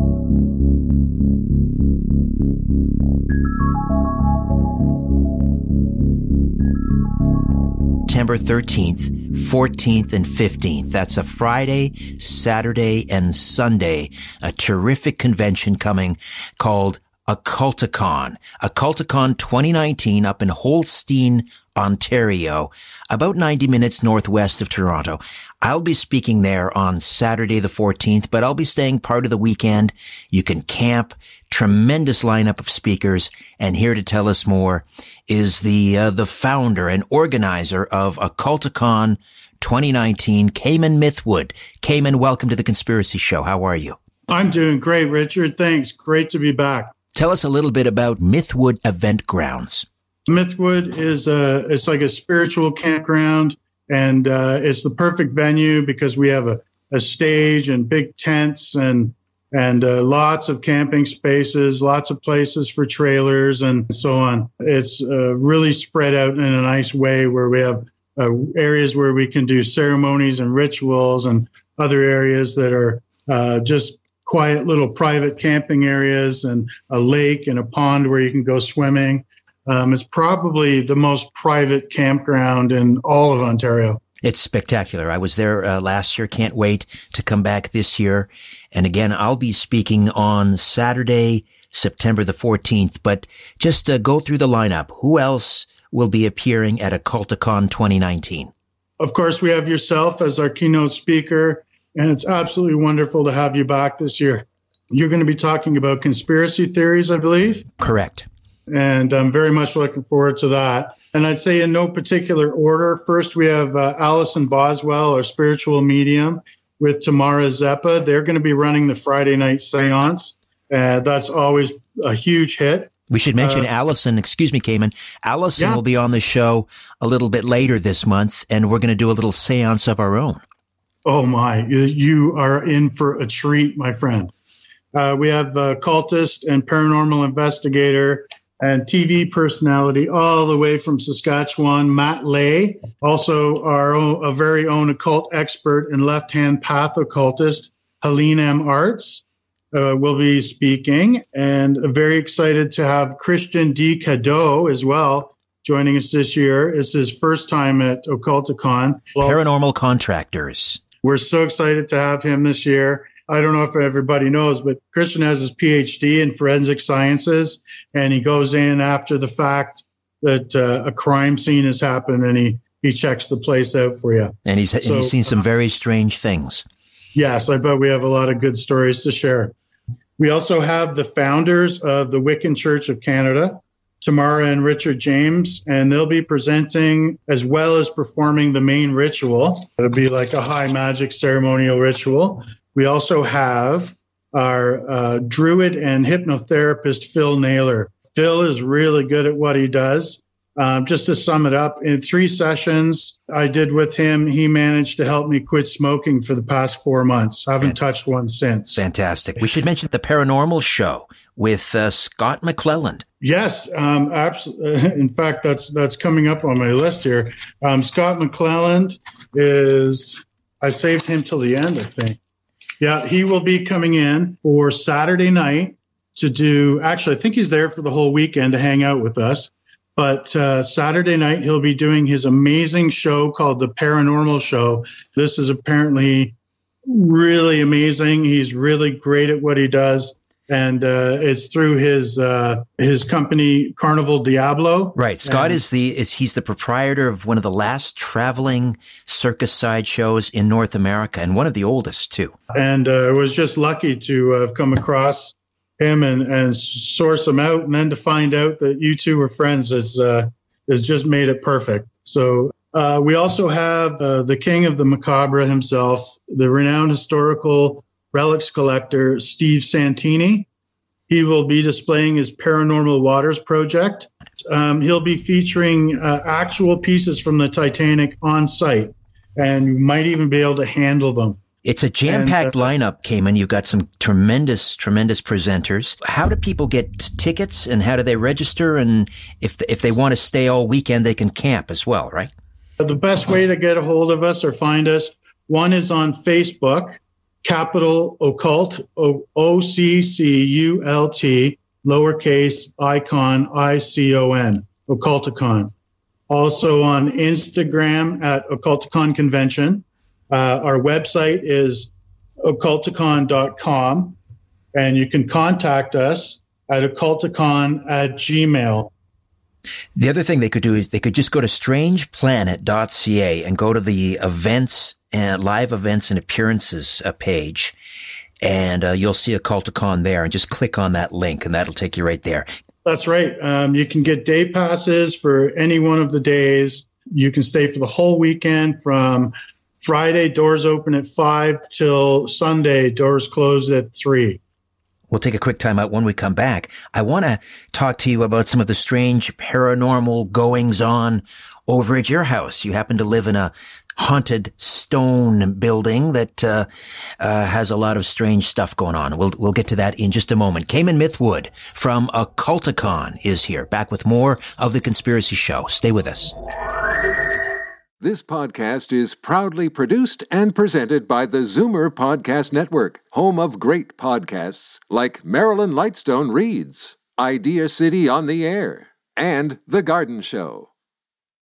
September thirteenth, fourteenth, and fifteenth. That's a Friday, Saturday, and Sunday. A terrific convention coming called Occulticon. Occulticon twenty nineteen up in Holstein, Ontario, about ninety minutes northwest of Toronto. I'll be speaking there on Saturday the fourteenth, but I'll be staying part of the weekend. You can camp. Tremendous lineup of speakers, and here to tell us more is the uh, the founder and organizer of Occulticon twenty nineteen, Cayman Mythwood. Cayman, welcome to The Conspiracy Show. How are you? I'm doing great, Richard. Thanks. Great to be back. Tell us a little bit about Mythwood Event Grounds. Mythwood is a, it's like a spiritual campground, and uh, it's the perfect venue because we have a, a stage and big tents and and uh, lots of camping spaces, lots of places for trailers and so on. It's uh, really spread out in a nice way where we have uh, areas where we can do ceremonies and rituals, and other areas that are uh, just quiet little private camping areas, and a lake and a pond where you can go swimming. Um, it's probably the most private campground in all of Ontario. It's spectacular. I was there uh, last year. Can't wait to come back this year. And again, I'll be speaking on Saturday, September the fourteenth. But just uh, go through the lineup. Who else will be appearing at Occulticon twenty nineteen? Of course, we have yourself as our keynote speaker, and it's absolutely wonderful to have you back this year. You're going to be talking about conspiracy theories, I believe? Correct. And I'm very much looking forward to that. And I'd say in no particular order. First, we have uh, Alison Boswell, our spiritual medium, with Tamara Zeppa. They're going to be running the Friday night seance. Uh, that's always a huge hit. We should mention uh, Allison, excuse me, Cayman. Allison yeah. will be on the show a little bit later this month, and we're going to do a little seance of our own. Oh my, you are in for a treat, my friend. Uh, we have a occultist and paranormal investigator and T V personality all the way from Saskatchewan, Matt Lay, also our own, a very own occult expert and left-hand path occultist, Helene M. Arts, uh, will be speaking, and very excited to have Christian D. Cadeau as well joining us this year. It's his first time at Occulticon. Paranormal Contractors. We're so excited to have him this year. I don't know if everybody knows, but Christian has his P H D in forensic sciences, and he goes in after the fact that uh, a crime scene has happened, and he, he checks the place out for you. And he's, so, and he's seen some very strange things. Yes, I bet we have a lot of good stories to share. We also have the founders of the Wiccan Church of Canada, Tamara and Richard James, and they'll be presenting as well as performing the main ritual. It'll be like a high magic ceremonial ritual. We also have our uh, druid and hypnotherapist, Phil Naylor. Phil is really good at what he does. Um, just to sum it up, in three sessions I did with him, he managed to help me quit smoking for the past four months. I haven't touched one since. Fantastic. We should mention the Paranormal Show with uh, Scott McClelland. Yes, um, absolutely. In fact, that's that's coming up on my list here. Um, Scott McClelland is, I saved him till the end, I think. Yeah, he will be coming in for Saturday night to do, actually, I think he's there for the whole weekend to hang out with us. But uh, Saturday night, he'll be doing his amazing show called The Paranormal Show. This is apparently really amazing. He's really great at what he does. And uh, it's through his uh, his company, Carnival Diablo. Right. Scott and is the is he's the proprietor of one of the last traveling circus sideshows in North America, and one of the oldest too. And uh, I was just lucky to uh, have come across him and, and source him out, and then to find out that you two were friends has uh, has just made it perfect. So uh, we also have uh, the king of the macabre himself, the renowned historical relics collector, Steve Santini. He will be displaying his Paranormal Waters project. Um, he'll be featuring uh, actual pieces from the Titanic on site, and you might even be able to handle them. It's a jam-packed and, uh, lineup, Cayman. You've got some tremendous, tremendous presenters. How do people get tickets, and how do they register? And if if they want to stay all weekend, they can camp as well, right? The best way to get a hold of us or find us, one is on Facebook, Capital Occult, O C C U L T, lowercase icon, I C O N, Occulticon. Also on Instagram at Occulticon Convention. Uh, our website is occulticon dot com, and you can contact us at occulticon at gmail. The other thing they could do is they could just go to strange planet dot c a and go to the events and live events and appearances uh, page, and uh, you'll see Occulticon there, and just click on that link, and that'll take you right there. That's right. Um, you can get day passes for any one of the days. You can stay for the whole weekend from Friday, doors open at five, till Sunday, doors closed at three. We'll take a quick time out. When we come back, I want to talk to you about some of the strange paranormal goings-on over at your house. You happen to live in a haunted stone building that uh, uh, has a lot of strange stuff going on. We'll we'll get to that in just a moment. Cayman Mythwood from Occulticon is here, back with more of The Conspiracy Show. Stay with us. This podcast is proudly produced and presented by the Zoomer Podcast Network, home of great podcasts like Marilyn Lightstone Reads, Idea City on the Air, and The Garden Show.